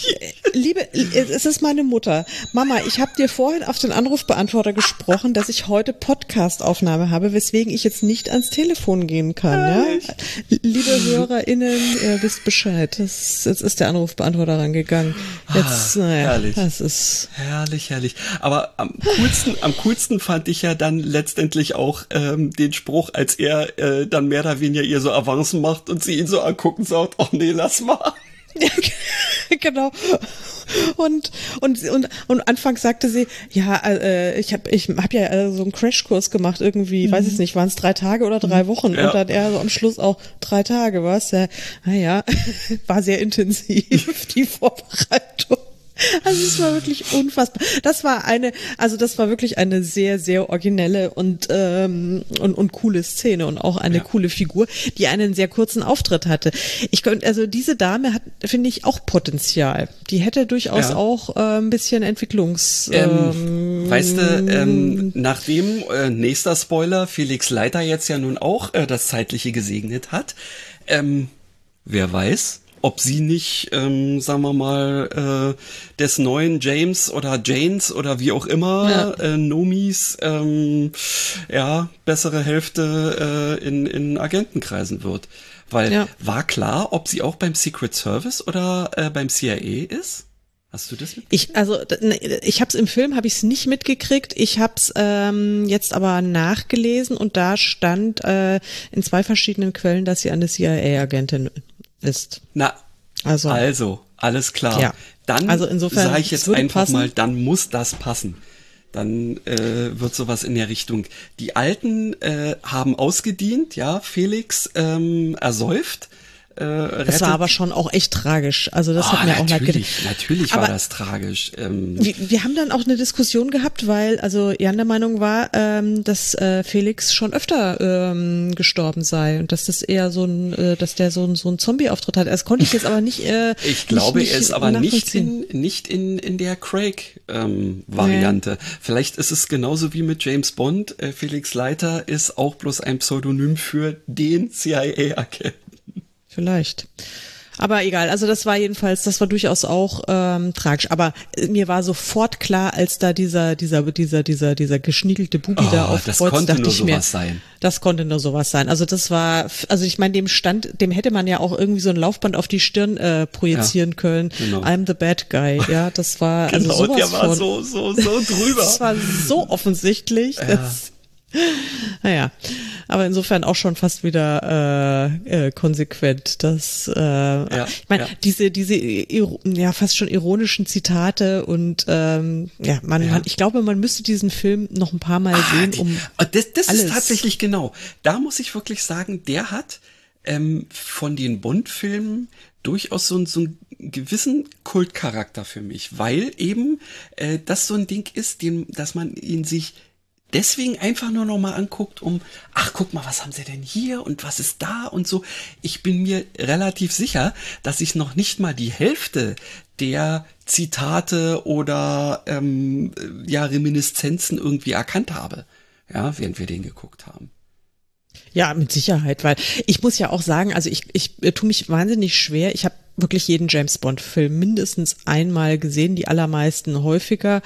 ist meine Mutter. Mama, ich habe dir vorhin auf den Anrufbeantworter gesprochen, dass ich heute Podcast-Aufnahme habe, weswegen ich jetzt nicht ans Telefon gehen kann. Ja? Liebe HörerInnen, ihr wisst Bescheid. Jetzt ist der Anrufbeantworter rangegangen. Jetzt, herrlich. Das ist herrlich. Aber am coolsten fand ich ja dann letztendlich auch den Spruch, als er dann mehr oder weniger ihr so Avancen macht und sie ihn so angucken und sagt, oh nee, lass mal. Ja, genau. Und anfangs sagte sie, ja, ich hab ja so einen Crashkurs gemacht irgendwie, weiß ich nicht, waren es 3 Tage oder 3 Wochen und dann eher so am Schluss auch 3 Tage, was? Ja, naja, war sehr intensiv, die Vorbereitung. Also es war wirklich unfassbar. Das war wirklich eine sehr, sehr originelle und coole Szene und auch eine coole Figur, die einen sehr kurzen Auftritt hatte. Also diese Dame hat, finde ich, auch Potenzial. Die hätte durchaus auch ein bisschen Entwicklungs. Weißt du, nachdem nächster Spoiler Felix Leiter jetzt ja nun auch das Zeitliche gesegnet hat, wer weiß, ob sie nicht, sagen wir mal, des neuen James oder Janes oder wie auch immer, Nomis, bessere Hälfte in Agentenkreisen wird. Weil war klar, ob sie auch beim Secret Service oder beim CIA ist? Hast du das mitgekriegt? Ich habe es im Film, habe ich es nicht mitgekriegt. Ich habe es jetzt aber nachgelesen und da stand in 2 verschiedenen Quellen, dass sie eine CIA-Agentin ist. Na, also alles klar. Ja. Dann also insofern sage ich jetzt einfach passen. mal, dann muss das passen. Dann wird sowas in der Richtung. Die Alten haben ausgedient, ja, Felix ersäuft. Das war aber schon auch echt tragisch. Also das hat mir auch leid getan. Natürlich war das tragisch. Wir haben dann auch eine Diskussion gehabt, weil also Jan der Meinung war, dass Felix schon öfter gestorben sei und dass das eher dass der so ein Zombie-Auftritt hat. Das konnte ich jetzt aber nicht. Ich glaube, er ist aber nicht in der Craig-Variante. Vielleicht ist es genauso wie mit James Bond. Felix Leiter ist auch bloß ein Pseudonym für den CIA-Agenten. Vielleicht. Aber egal, also das war durchaus auch tragisch. Aber mir war sofort klar, als da dieser geschniegelte Bubi da aufkreuzt, dachte ich mir, das konnte nur sowas sein. Also ich meine, dem hätte man ja auch irgendwie so ein Laufband auf die Stirn projizieren können. Genau. I'm the bad guy. Ja, das war genau, also sowas der war so drüber. Das war so offensichtlich. Ja. Naja, aber insofern auch schon fast wieder konsequent, dass ich meine, diese fast schon ironischen Zitate und ich glaube, man müsste diesen Film noch ein paar Mal sehen, das ist tatsächlich genau. Da muss ich wirklich sagen, der hat von den Bond-Filmen durchaus so einen gewissen Kultcharakter für mich, weil eben das so ein Ding ist, dass man ihn sich deswegen einfach nur noch mal anguckt, guck mal, was haben sie denn hier und was ist da und so. Ich bin mir relativ sicher, dass ich noch nicht mal die Hälfte der Zitate oder Reminiszenzen irgendwie erkannt habe, ja, während wir den geguckt haben. Ja, mit Sicherheit, weil ich muss ja auch sagen, also ich tue mich wahnsinnig schwer. Ich habe wirklich jeden James-Bond-Film mindestens einmal gesehen, die allermeisten häufiger.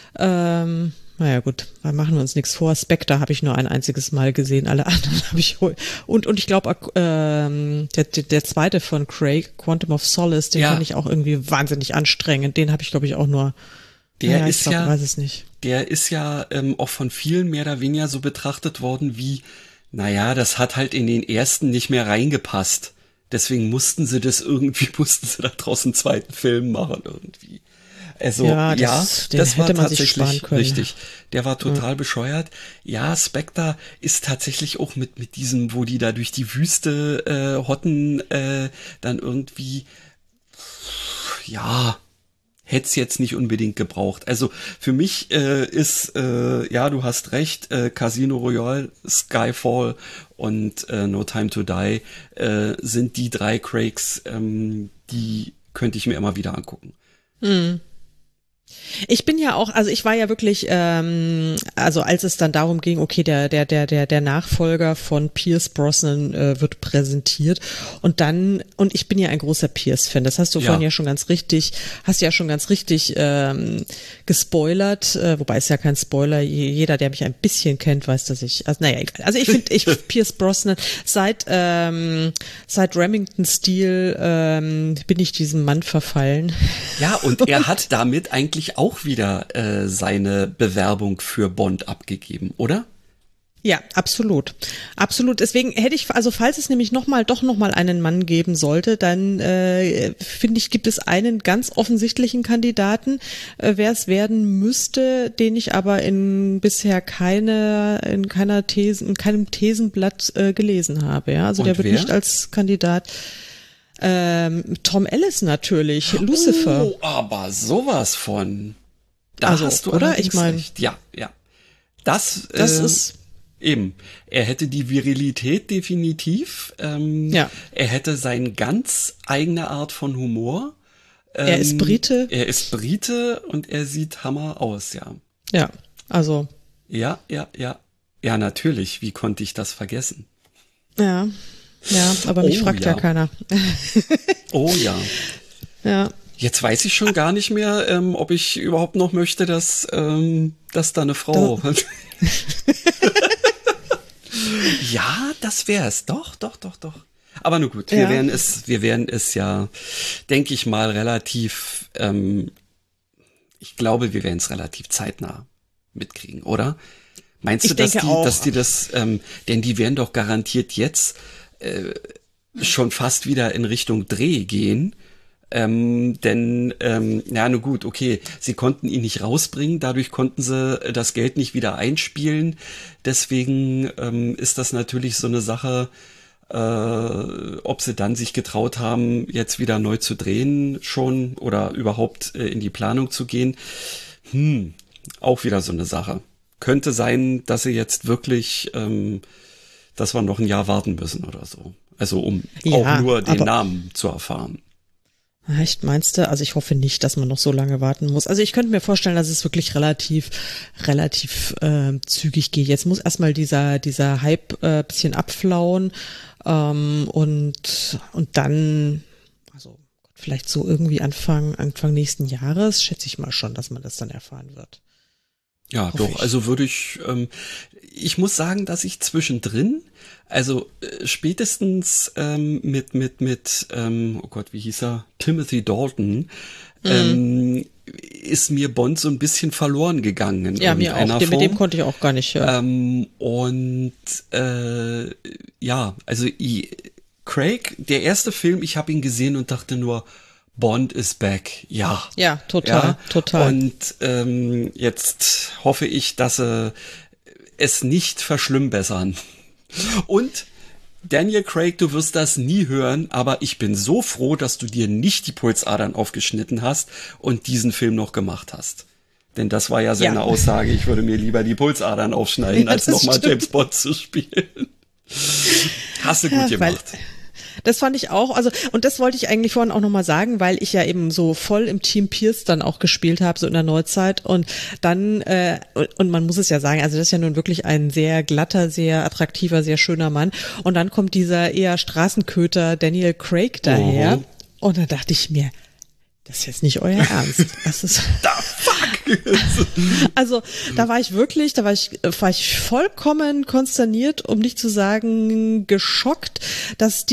Naja gut, da machen wir uns nichts vor. Spectre habe ich nur ein einziges Mal gesehen, alle anderen habe ich und ich glaube der zweite von Craig, Quantum of Solace, den fand ich auch irgendwie wahnsinnig anstrengend. Den habe ich glaube ich auch nur. Der ist ja auch von vielen mehr oder weniger so betrachtet worden wie, das hat halt in den ersten nicht mehr reingepasst. Deswegen mussten sie da draußen einen zweiten Film machen irgendwie. Also, das war tatsächlich richtig. Der war total bescheuert. Ja, Spectre ist tatsächlich auch mit diesem, wo die da durch die Wüste hotten, dann irgendwie, hätte es jetzt nicht unbedingt gebraucht. Also für mich ist, ja, du hast recht, Casino Royale, Skyfall und No Time to Die sind die 3 Craigs, die könnte ich mir immer wieder angucken. Ich bin ja auch, also ich war ja wirklich, also als es dann darum ging, okay, der Nachfolger von Pierce Brosnan wird präsentiert und ich bin ja ein großer Pierce-Fan, das hast du vorhin ja schon ganz richtig gespoilert, wobei es ja kein Spoiler, jeder, der mich ein bisschen kennt, weiß, dass ich, also naja, egal. Also ich finde Pierce Brosnan, seit Remington Steele bin ich diesem Mann verfallen. Ja, und er hat damit eigentlich auch wieder seine Bewerbung für Bond abgegeben, oder? Ja, absolut. Absolut. Deswegen hätte ich, also falls es nämlich doch noch mal einen Mann geben sollte, dann finde ich, gibt es einen ganz offensichtlichen Kandidaten, wer es werden müsste, den ich aber bisher in keinem Thesenblatt gelesen habe. Ja, also der wird nicht als Kandidat. Tom Ellis natürlich, Lucifer. Oh, aber sowas von. Da also, hast du oder? Ich meine, ja. Das ist eben. Er hätte die Virilität definitiv. Ja. Er hätte seine ganz eigene Art von Humor. Er ist Brite. Er ist Brite und er sieht Hammer aus, ja. Ja, also. Ja. Ja, natürlich. Wie konnte ich das vergessen? Ja, aber mich fragt ja keiner. Oh ja. Ja. Jetzt weiß ich schon gar nicht mehr, ob ich überhaupt noch möchte, dass da eine Frau. Ja, das wär's. Doch. Aber nun gut, wir werden es ja, denke ich mal, relativ, ich glaube, wir werden es relativ zeitnah mitkriegen, oder? Meinst du, dass die das, denn die werden doch garantiert jetzt schon fast wieder in Richtung Dreh gehen. Nun gut, okay, sie konnten ihn nicht rausbringen, dadurch konnten sie das Geld nicht wieder einspielen. Deswegen ist das natürlich so eine Sache, ob sie dann sich getraut haben, jetzt wieder neu zu drehen schon oder überhaupt in die Planung zu gehen. Auch wieder so eine Sache. Könnte sein, dass sie jetzt wirklich, dass wir noch ein Jahr warten müssen oder so. Also um auch nur den Namen zu erfahren. Echt, meinst du? Also ich hoffe nicht, dass man noch so lange warten muss. Also ich könnte mir vorstellen, dass es wirklich relativ zügig geht. Jetzt muss erstmal dieser Hype bisschen abflauen und dann, also vielleicht so irgendwie Anfang nächsten Jahres, schätze ich mal schon, dass man das dann erfahren wird. Ja, doch, also würde ich muss sagen, dass ich zwischendrin, also spätestens mit oh Gott, wie hieß er? Timothy Dalton, ist mir Bond so ein bisschen verloren gegangen. Ja, mir auch. Mit dem konnte ich auch gar nicht. Ja. Also Craig, der erste Film, ich habe ihn gesehen und dachte nur, Bond is back, ja. Ja, total. Und jetzt hoffe ich, dass sie es nicht verschlimmbessern. Und Daniel Craig, du wirst das nie hören, aber ich bin so froh, dass du dir nicht die Pulsadern aufgeschnitten hast und diesen Film noch gemacht hast. Denn das war ja seine Aussage, ich würde mir lieber die Pulsadern aufschneiden, als nochmal James Bond zu spielen. Hast du gut gemacht. Das fand ich auch, also, und das wollte ich eigentlich vorhin auch nochmal sagen, weil ich ja eben so voll im Team Pierce dann auch gespielt habe, so in der Neuzeit, und dann, und man muss es ja sagen, also das ist ja nun wirklich ein sehr glatter, sehr attraktiver, sehr schöner Mann, und dann kommt dieser eher Straßenköter Daniel Craig daher, und da dachte ich mir, das ist jetzt nicht euer Ernst. Das ist also, da war ich vollkommen konsterniert, um nicht zu sagen geschockt, dass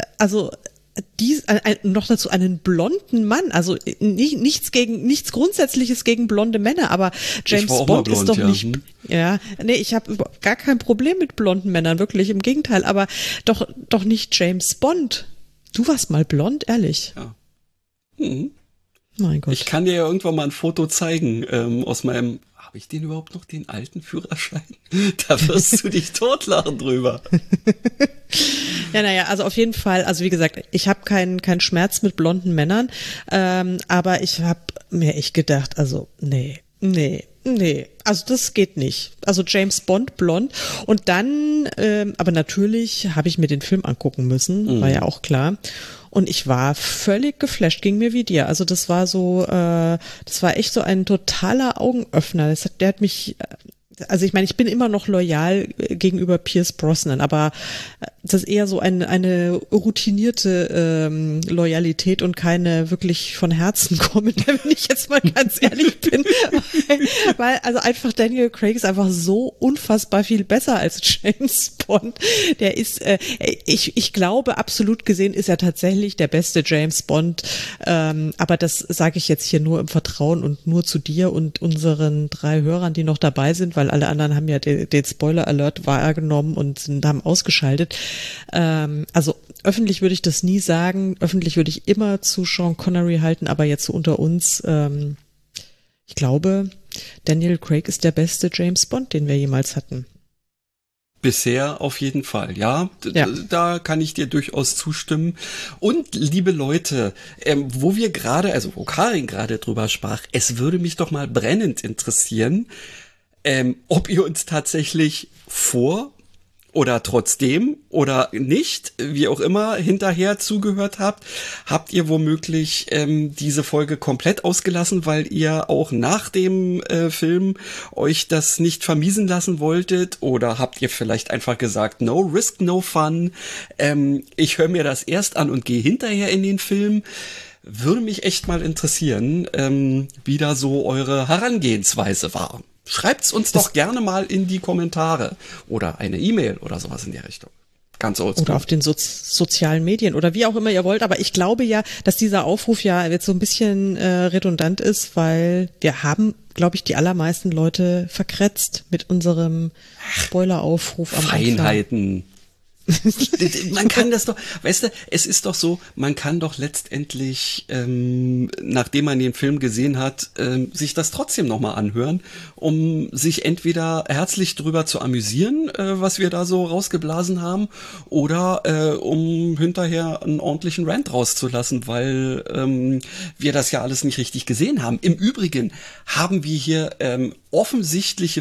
noch dazu einen blonden Mann, also nichts Grundsätzliches gegen blonde Männer, aber James Bond ist doch nicht, ich habe gar kein Problem mit blonden Männern, wirklich, im Gegenteil, aber doch nicht James Bond. Du warst mal blond, ehrlich. Ja. Mein Gott. Ich kann dir ja irgendwann mal ein Foto zeigen aus meinem, habe ich den überhaupt noch, den alten Führerschein? Da wirst du dich totlachen drüber. Ja, also auf jeden Fall, also wie gesagt, ich habe keinen Schmerz mit blonden Männern, aber ich habe mir echt gedacht, also nee. Also das geht nicht. Also James Bond blond. Und dann, aber natürlich habe ich mir den Film angucken müssen, war ja auch klar. Und ich war völlig geflasht, ging mir wie dir. Also das war so, das war echt so ein totaler Augenöffner. Der hat mich, also ich meine, ich bin immer noch loyal gegenüber Pierce Brosnan, aber das ist eher so eine routinierte Loyalität und keine wirklich von Herzen kommende, wenn ich jetzt mal ganz ehrlich bin. Weil also einfach Daniel Craig ist einfach so unfassbar viel besser als James Bond. Der ist, ich glaube, absolut gesehen ist er tatsächlich der beste James Bond. Aber das sage ich jetzt hier nur im Vertrauen und nur zu dir und unseren 3 Hörern, die noch dabei sind, weil alle anderen haben ja den Spoiler-Alert wahrgenommen und haben ausgeschaltet. Also öffentlich würde ich das nie sagen. Öffentlich würde ich immer zu Sean Connery halten, aber jetzt so unter uns, ich glaube, Daniel Craig ist der beste James Bond, den wir jemals hatten. Bisher auf jeden Fall, ja. Da kann ich dir durchaus zustimmen. Und liebe Leute, wo Karin gerade drüber sprach, es würde mich doch mal brennend interessieren, ob ihr uns tatsächlich vor oder trotzdem oder nicht, wie auch immer, hinterher zugehört habt. Habt ihr womöglich diese Folge komplett ausgelassen, weil ihr auch nach dem Film euch das nicht vermiesen lassen wolltet? Oder habt ihr vielleicht einfach gesagt, no risk, no fun, ich höre mir das erst an und gehe hinterher in den Film? Würde mich echt mal interessieren, wie da so eure Herangehensweise war. Schreibt's uns doch gerne mal in die Kommentare oder eine E-Mail oder sowas in der Richtung. Ganz oldschool. Oder auf den sozialen Medien oder wie auch immer ihr wollt. Aber ich glaube ja, dass dieser Aufruf ja jetzt so ein bisschen redundant ist, weil wir haben, glaube ich, die allermeisten Leute verkretzt mit unserem Spoiler-Aufruf am Feinheiten. Anfang. Man kann das doch, weißt du, es ist doch so, man kann doch letztendlich, nachdem man den Film gesehen hat, sich das trotzdem nochmal anhören, um sich entweder herzlich drüber zu amüsieren, was wir da so rausgeblasen haben, oder um hinterher einen ordentlichen Rant rauszulassen, weil wir das ja alles nicht richtig gesehen haben. Im Übrigen haben wir hier offensichtliche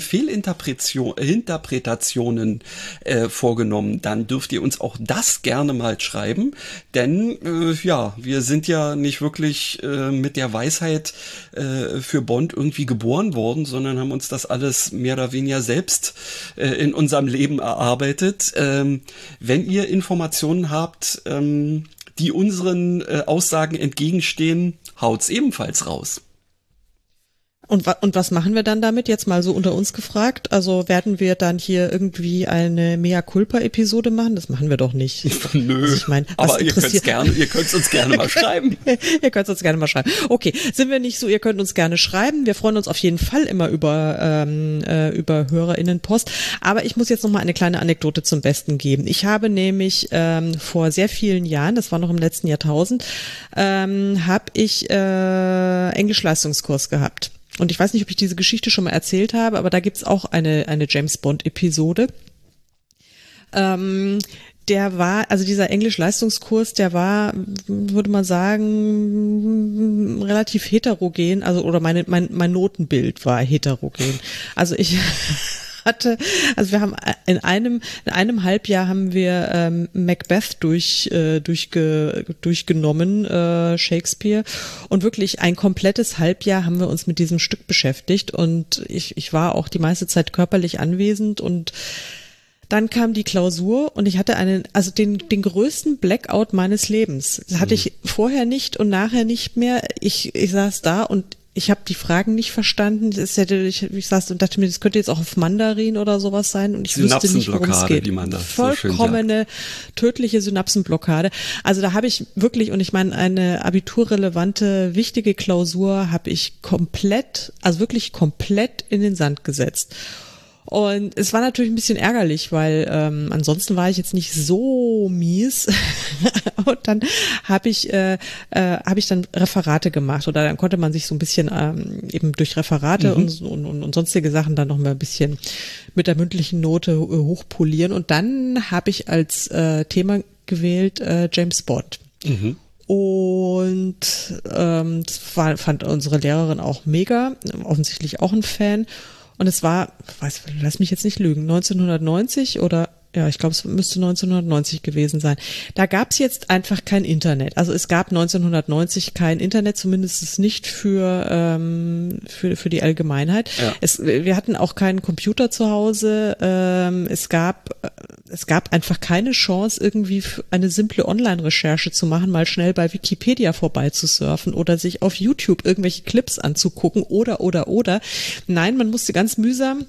Fehlinterpretationen vorgenommen. Dann dürft ihr uns auch das gerne mal schreiben, denn wir sind ja nicht wirklich mit der Weisheit für Bond irgendwie geboren worden, sondern haben uns das alles mehr oder weniger selbst in unserem Leben erarbeitet. Wenn ihr Informationen habt, die unseren Aussagen entgegenstehen, haut's ebenfalls raus. Und was machen wir dann damit? Jetzt mal so unter uns gefragt. Also werden wir dann hier irgendwie eine Mea-Culpa-Episode machen? Das machen wir doch nicht. Nö, also ich mein, aber ihr könnt uns gerne mal schreiben. Ihr könnt uns gerne mal schreiben. Okay, sind wir nicht so, ihr könnt uns gerne schreiben. Wir freuen uns auf jeden Fall immer über HörerInnenpost. Aber ich muss jetzt noch mal eine kleine Anekdote zum Besten geben. Ich habe nämlich vor sehr vielen Jahren, das war noch im letzten Jahrtausend, habe ich Englisch-Leistungskurs gehabt. Und ich weiß nicht, ob ich diese Geschichte schon mal erzählt habe, aber da gibt's auch eine James Bond-Episode. Dieser Englisch-Leistungskurs, der war, würde man sagen, relativ heterogen, oder mein Notenbild war heterogen. Also wir haben in einem Halbjahr haben wir Macbeth durchgenommen, Shakespeare, und wirklich ein komplettes Halbjahr haben wir uns mit diesem Stück beschäftigt und ich war auch die meiste Zeit körperlich anwesend und dann kam die Klausur und ich hatte den größten Blackout meines Lebens. Das hatte ich vorher nicht und nachher nicht mehr. Ich saß da und ich habe die Fragen nicht verstanden. Ich saß und dachte mir, das könnte jetzt auch auf Mandarin oder sowas sein und ich wusste nicht, worum es geht. Die man da Vollkommene, tödliche Synapsenblockade. Also da habe ich wirklich, und ich meine, eine abiturrelevante, wichtige Klausur habe ich wirklich komplett in den Sand gesetzt. Und es war natürlich ein bisschen ärgerlich, weil ansonsten war ich jetzt nicht so mies. Und dann habe ich dann Referate gemacht oder dann konnte man sich so ein bisschen eben durch Referate und sonstige Sachen dann noch mal ein bisschen mit der mündlichen Note hochpolieren. Und dann habe ich als Thema gewählt James Bond. Und das fand unsere Lehrerin auch mega, offensichtlich auch ein Fan. Und es war, lass mich jetzt nicht lügen, 1990 oder ja, ich glaube, es müsste 1990 gewesen sein. Da gab es jetzt einfach kein Internet. Also es gab 1990 kein Internet, zumindest nicht für die Allgemeinheit. Ja. Wir hatten auch keinen Computer zu Hause. Es gab einfach keine Chance, irgendwie eine simple Online-Recherche zu machen, mal schnell bei Wikipedia vorbeizusurfen oder sich auf YouTube irgendwelche Clips anzugucken oder. Nein, man musste ganz mühsam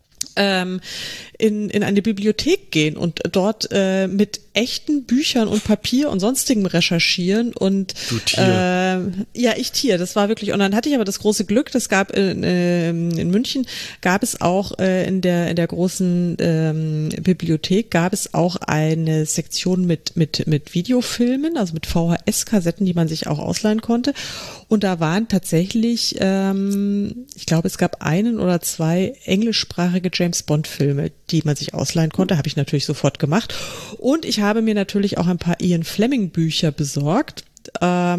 in eine Bibliothek gehen und dort mit echten Büchern und Papier und sonstigem recherchieren und du Tier. Ja, ich Tier, das war wirklich, und dann hatte ich aber das große Glück, das gab in München gab es auch in der großen Bibliothek gab es auch eine Sektion mit Videofilmen, also mit VHS-Kassetten, die man sich auch ausleihen konnte, und da waren tatsächlich ich glaube, es gab einen oder zwei englischsprachige James-Bond-Filme, die man sich ausleihen konnte, habe ich natürlich sofort gemacht. Und ich habe mir natürlich auch ein paar Ian Fleming-Bücher besorgt. Da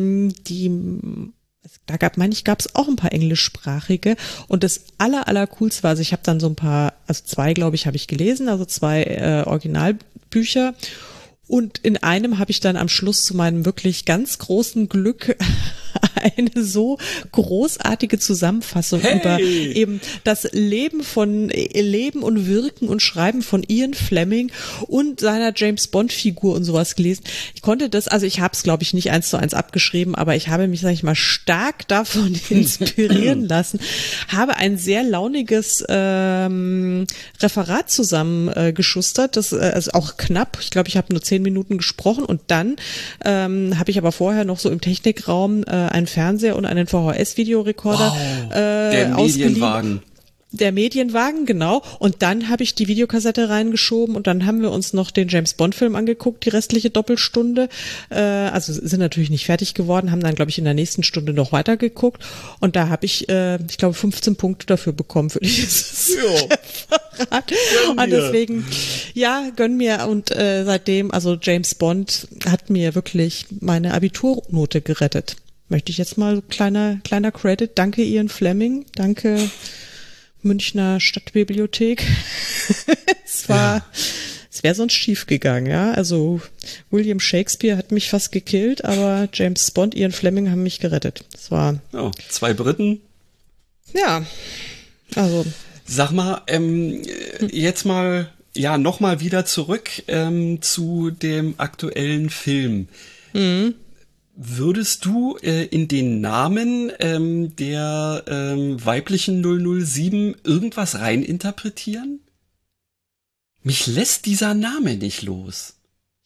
gab es auch ein paar englischsprachige. Und das allercoolste war, also ich habe dann so ein paar, also zwei, glaube ich, habe ich gelesen, also zwei Originalbücher. Und in einem habe ich dann am Schluss zu meinem wirklich ganz großen Glück eine so großartige Zusammenfassung über eben das Leben und Wirken und Schreiben von Ian Fleming und seiner James Bond Figur und sowas gelesen. Ich konnte das, also ich habe es, glaube ich, nicht 1:1 abgeschrieben, aber ich habe mich, sage ich mal, stark davon inspirieren lassen, habe ein sehr launiges Referat zusammengeschustert, das also auch knapp, ich glaube, ich habe nur 10 Minuten gesprochen, und dann habe ich aber vorher noch so im Technikraum einen Fernseher und einen VHS-Videorekorder der Medienwagen. Der Medienwagen, genau. Und dann habe ich die Videokassette reingeschoben und dann haben wir uns noch den James-Bond-Film angeguckt, die restliche Doppelstunde. Also sind natürlich nicht fertig geworden, haben dann, glaube ich, in der nächsten Stunde noch weitergeguckt. Und da habe ich glaube, 15 Punkte dafür bekommen für dieses Referat. Und deswegen, ja, gönn mir. Und seitdem, also James Bond hat mir wirklich meine Abiturnote gerettet. Möchte ich jetzt mal kleiner Credit. Danke, Ian Fleming. Danke, Münchner Stadtbibliothek. Es wäre sonst schief gegangen, ja. Also William Shakespeare hat mich fast gekillt, aber James Bond, Ian Fleming haben mich gerettet. Das war. Oh, 2 Briten. Ja. Also. Sag mal, jetzt mal, ja, nochmal wieder zurück zu dem aktuellen Film. Mhm. Würdest du in den Namen der weiblichen 007 irgendwas reininterpretieren? Mich lässt dieser Name nicht los.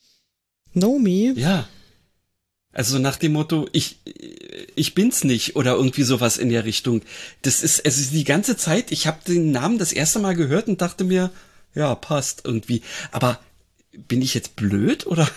Nomi? Ja. Also nach dem Motto, ich bin's nicht oder irgendwie sowas in der Richtung. Das ist, also die ganze Zeit, ich habe den Namen das erste Mal gehört und dachte mir, ja, passt irgendwie. Aber bin ich jetzt blöd oder?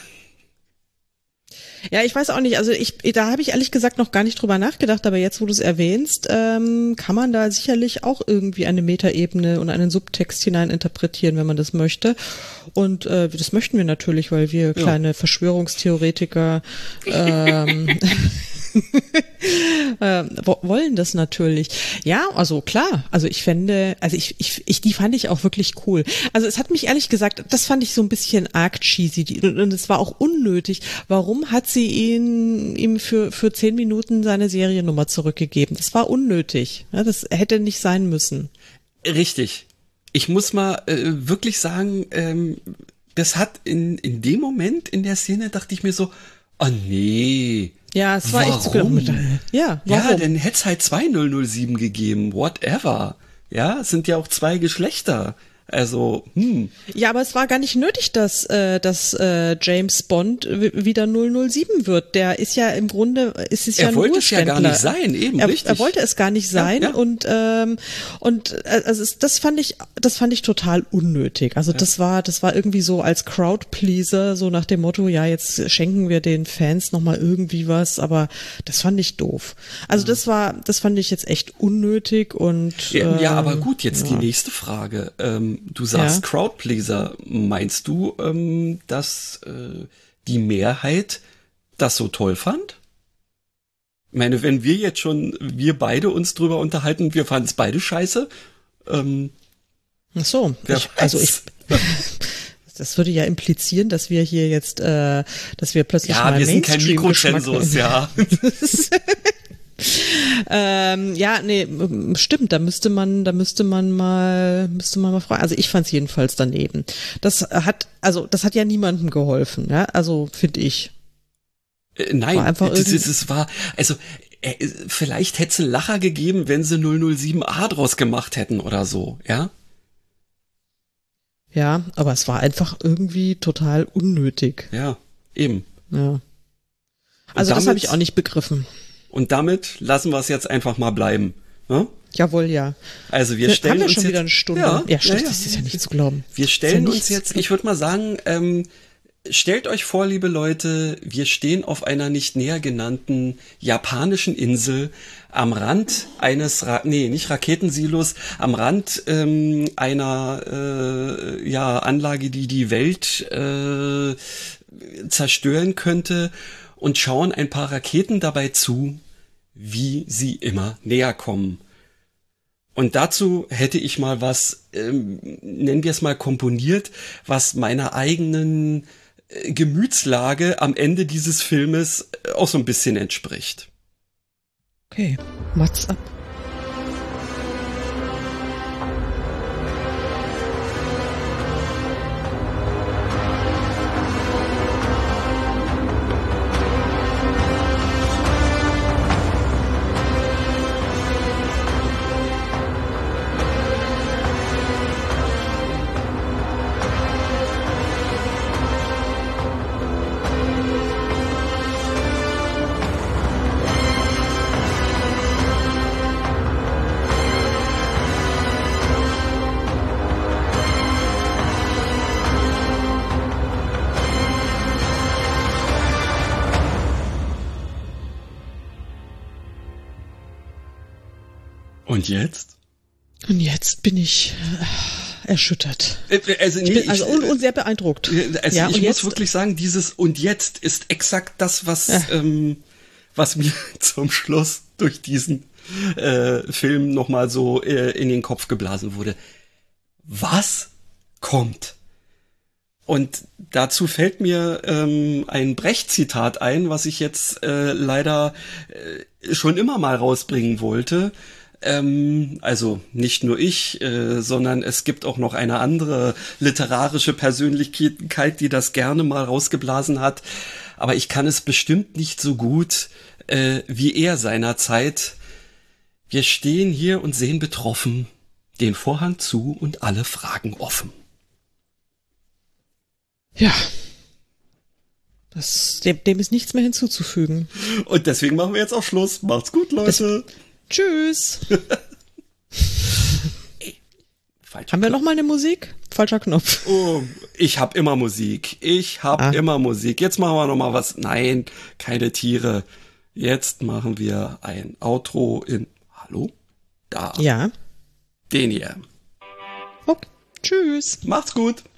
Ja, ich weiß auch nicht, also da habe ich ehrlich gesagt noch gar nicht drüber nachgedacht, aber jetzt, wo du es erwähnst, kann man da sicherlich auch irgendwie eine Metaebene und einen Subtext hineininterpretieren, wenn man das möchte. Und das möchten wir natürlich, weil wir kleine Verschwörungstheoretiker wollen das natürlich. Ja, also klar. Also ich fände, also die fand ich auch wirklich cool. Also es hat mich ehrlich gesagt, das fand ich so ein bisschen arg cheesy und es war auch unnötig. Warum hat sie ihm für 10 Minuten seine Seriennummer zurückgegeben? Das war unnötig. Ja, das hätte nicht sein müssen. Richtig. Ich muss mal wirklich sagen, das hat in dem Moment in der Szene dachte ich mir so, oh nee. Ja, es war echt so. Ja, warum? Ja, dann hätte es halt 2 007 gegeben, whatever. Ja, es sind ja auch 2 Geschlechter. Also, Ja, aber es war gar nicht nötig, dass James Bond wieder 007 wird. Der ist ja im Grunde, ist es ja ein wollte es ja gar nicht sein, eben, richtig. Er wollte es gar nicht sein, ja. und also das fand ich total unnötig. Also das war irgendwie so als Crowdpleaser, so nach dem Motto, ja, jetzt schenken wir den Fans nochmal irgendwie was, aber das fand ich doof. Also das fand ich jetzt echt unnötig und ja, aber gut, jetzt die nächste Frage. Du sagst Crowdpleaser. Meinst du, dass die Mehrheit das so toll fand? Ich meine, wenn wir beide uns drüber unterhalten, wir fanden es beide scheiße. Ach so, das würde ja implizieren, dass wir hier jetzt, dass wir plötzlich mal wir sind kein Mainstream-Geschmack Mikrozensus, ja. Ja, nee, stimmt, da müsste man mal fragen. Also ich fand es jedenfalls daneben. Das hat ja niemandem geholfen, ja, also finde ich. Nein, vielleicht hätte es einen Lacher gegeben, wenn sie 007A draus gemacht hätten oder so, ja? Ja, aber es war einfach irgendwie total unnötig. Ja, eben. Ja. Also das habe ich auch nicht begriffen. Und damit lassen wir es jetzt einfach mal bleiben. Ne? Jawohl, ja. Also wir stellen uns schon jetzt wieder eine Stunde. Ja, schlecht, das ist ja nicht zu glauben. Wir stellen uns jetzt, ich würde mal sagen, stellt euch vor, liebe Leute, wir stehen auf einer nicht näher genannten japanischen Insel am Rand eines, nicht Raketensilos, am Rand einer Anlage, die die Welt zerstören könnte, und schauen ein paar Raketen dabei zu, wie sie immer näher kommen. Und dazu hätte ich mal was, nennen wir es mal komponiert, was meiner eigenen Gemütslage am Ende dieses Filmes auch so ein bisschen entspricht. Okay, what's up? Und jetzt? Und jetzt bin ich erschüttert. Und sehr beeindruckt. Also ja, ich muss wirklich sagen, dieses "und jetzt" ist exakt das, was mir zum Schluss durch diesen Film nochmal so in den Kopf geblasen wurde. Was kommt? Und dazu fällt mir ein Brecht-Zitat ein, was ich jetzt leider schon immer mal rausbringen wollte. Also nicht nur ich, sondern es gibt auch noch eine andere literarische Persönlichkeit, die das gerne mal rausgeblasen hat. Aber ich kann es bestimmt nicht so gut wie er seinerzeit. Wir stehen hier und sehen betroffen, den Vorhang zu und alle Fragen offen. Ja, dem ist nichts mehr hinzuzufügen. Und deswegen machen wir jetzt auch Schluss. Macht's gut, Leute. Tschüss. Haben wir noch mal eine Musik? Falscher Knopf. Oh, ich hab immer Musik. Immer Musik. Jetzt machen wir noch mal was. Nein, keine Tiere. Jetzt machen wir ein Outro in... Hallo? Da. Ja. Den hier. Okay. Tschüss. Macht's gut.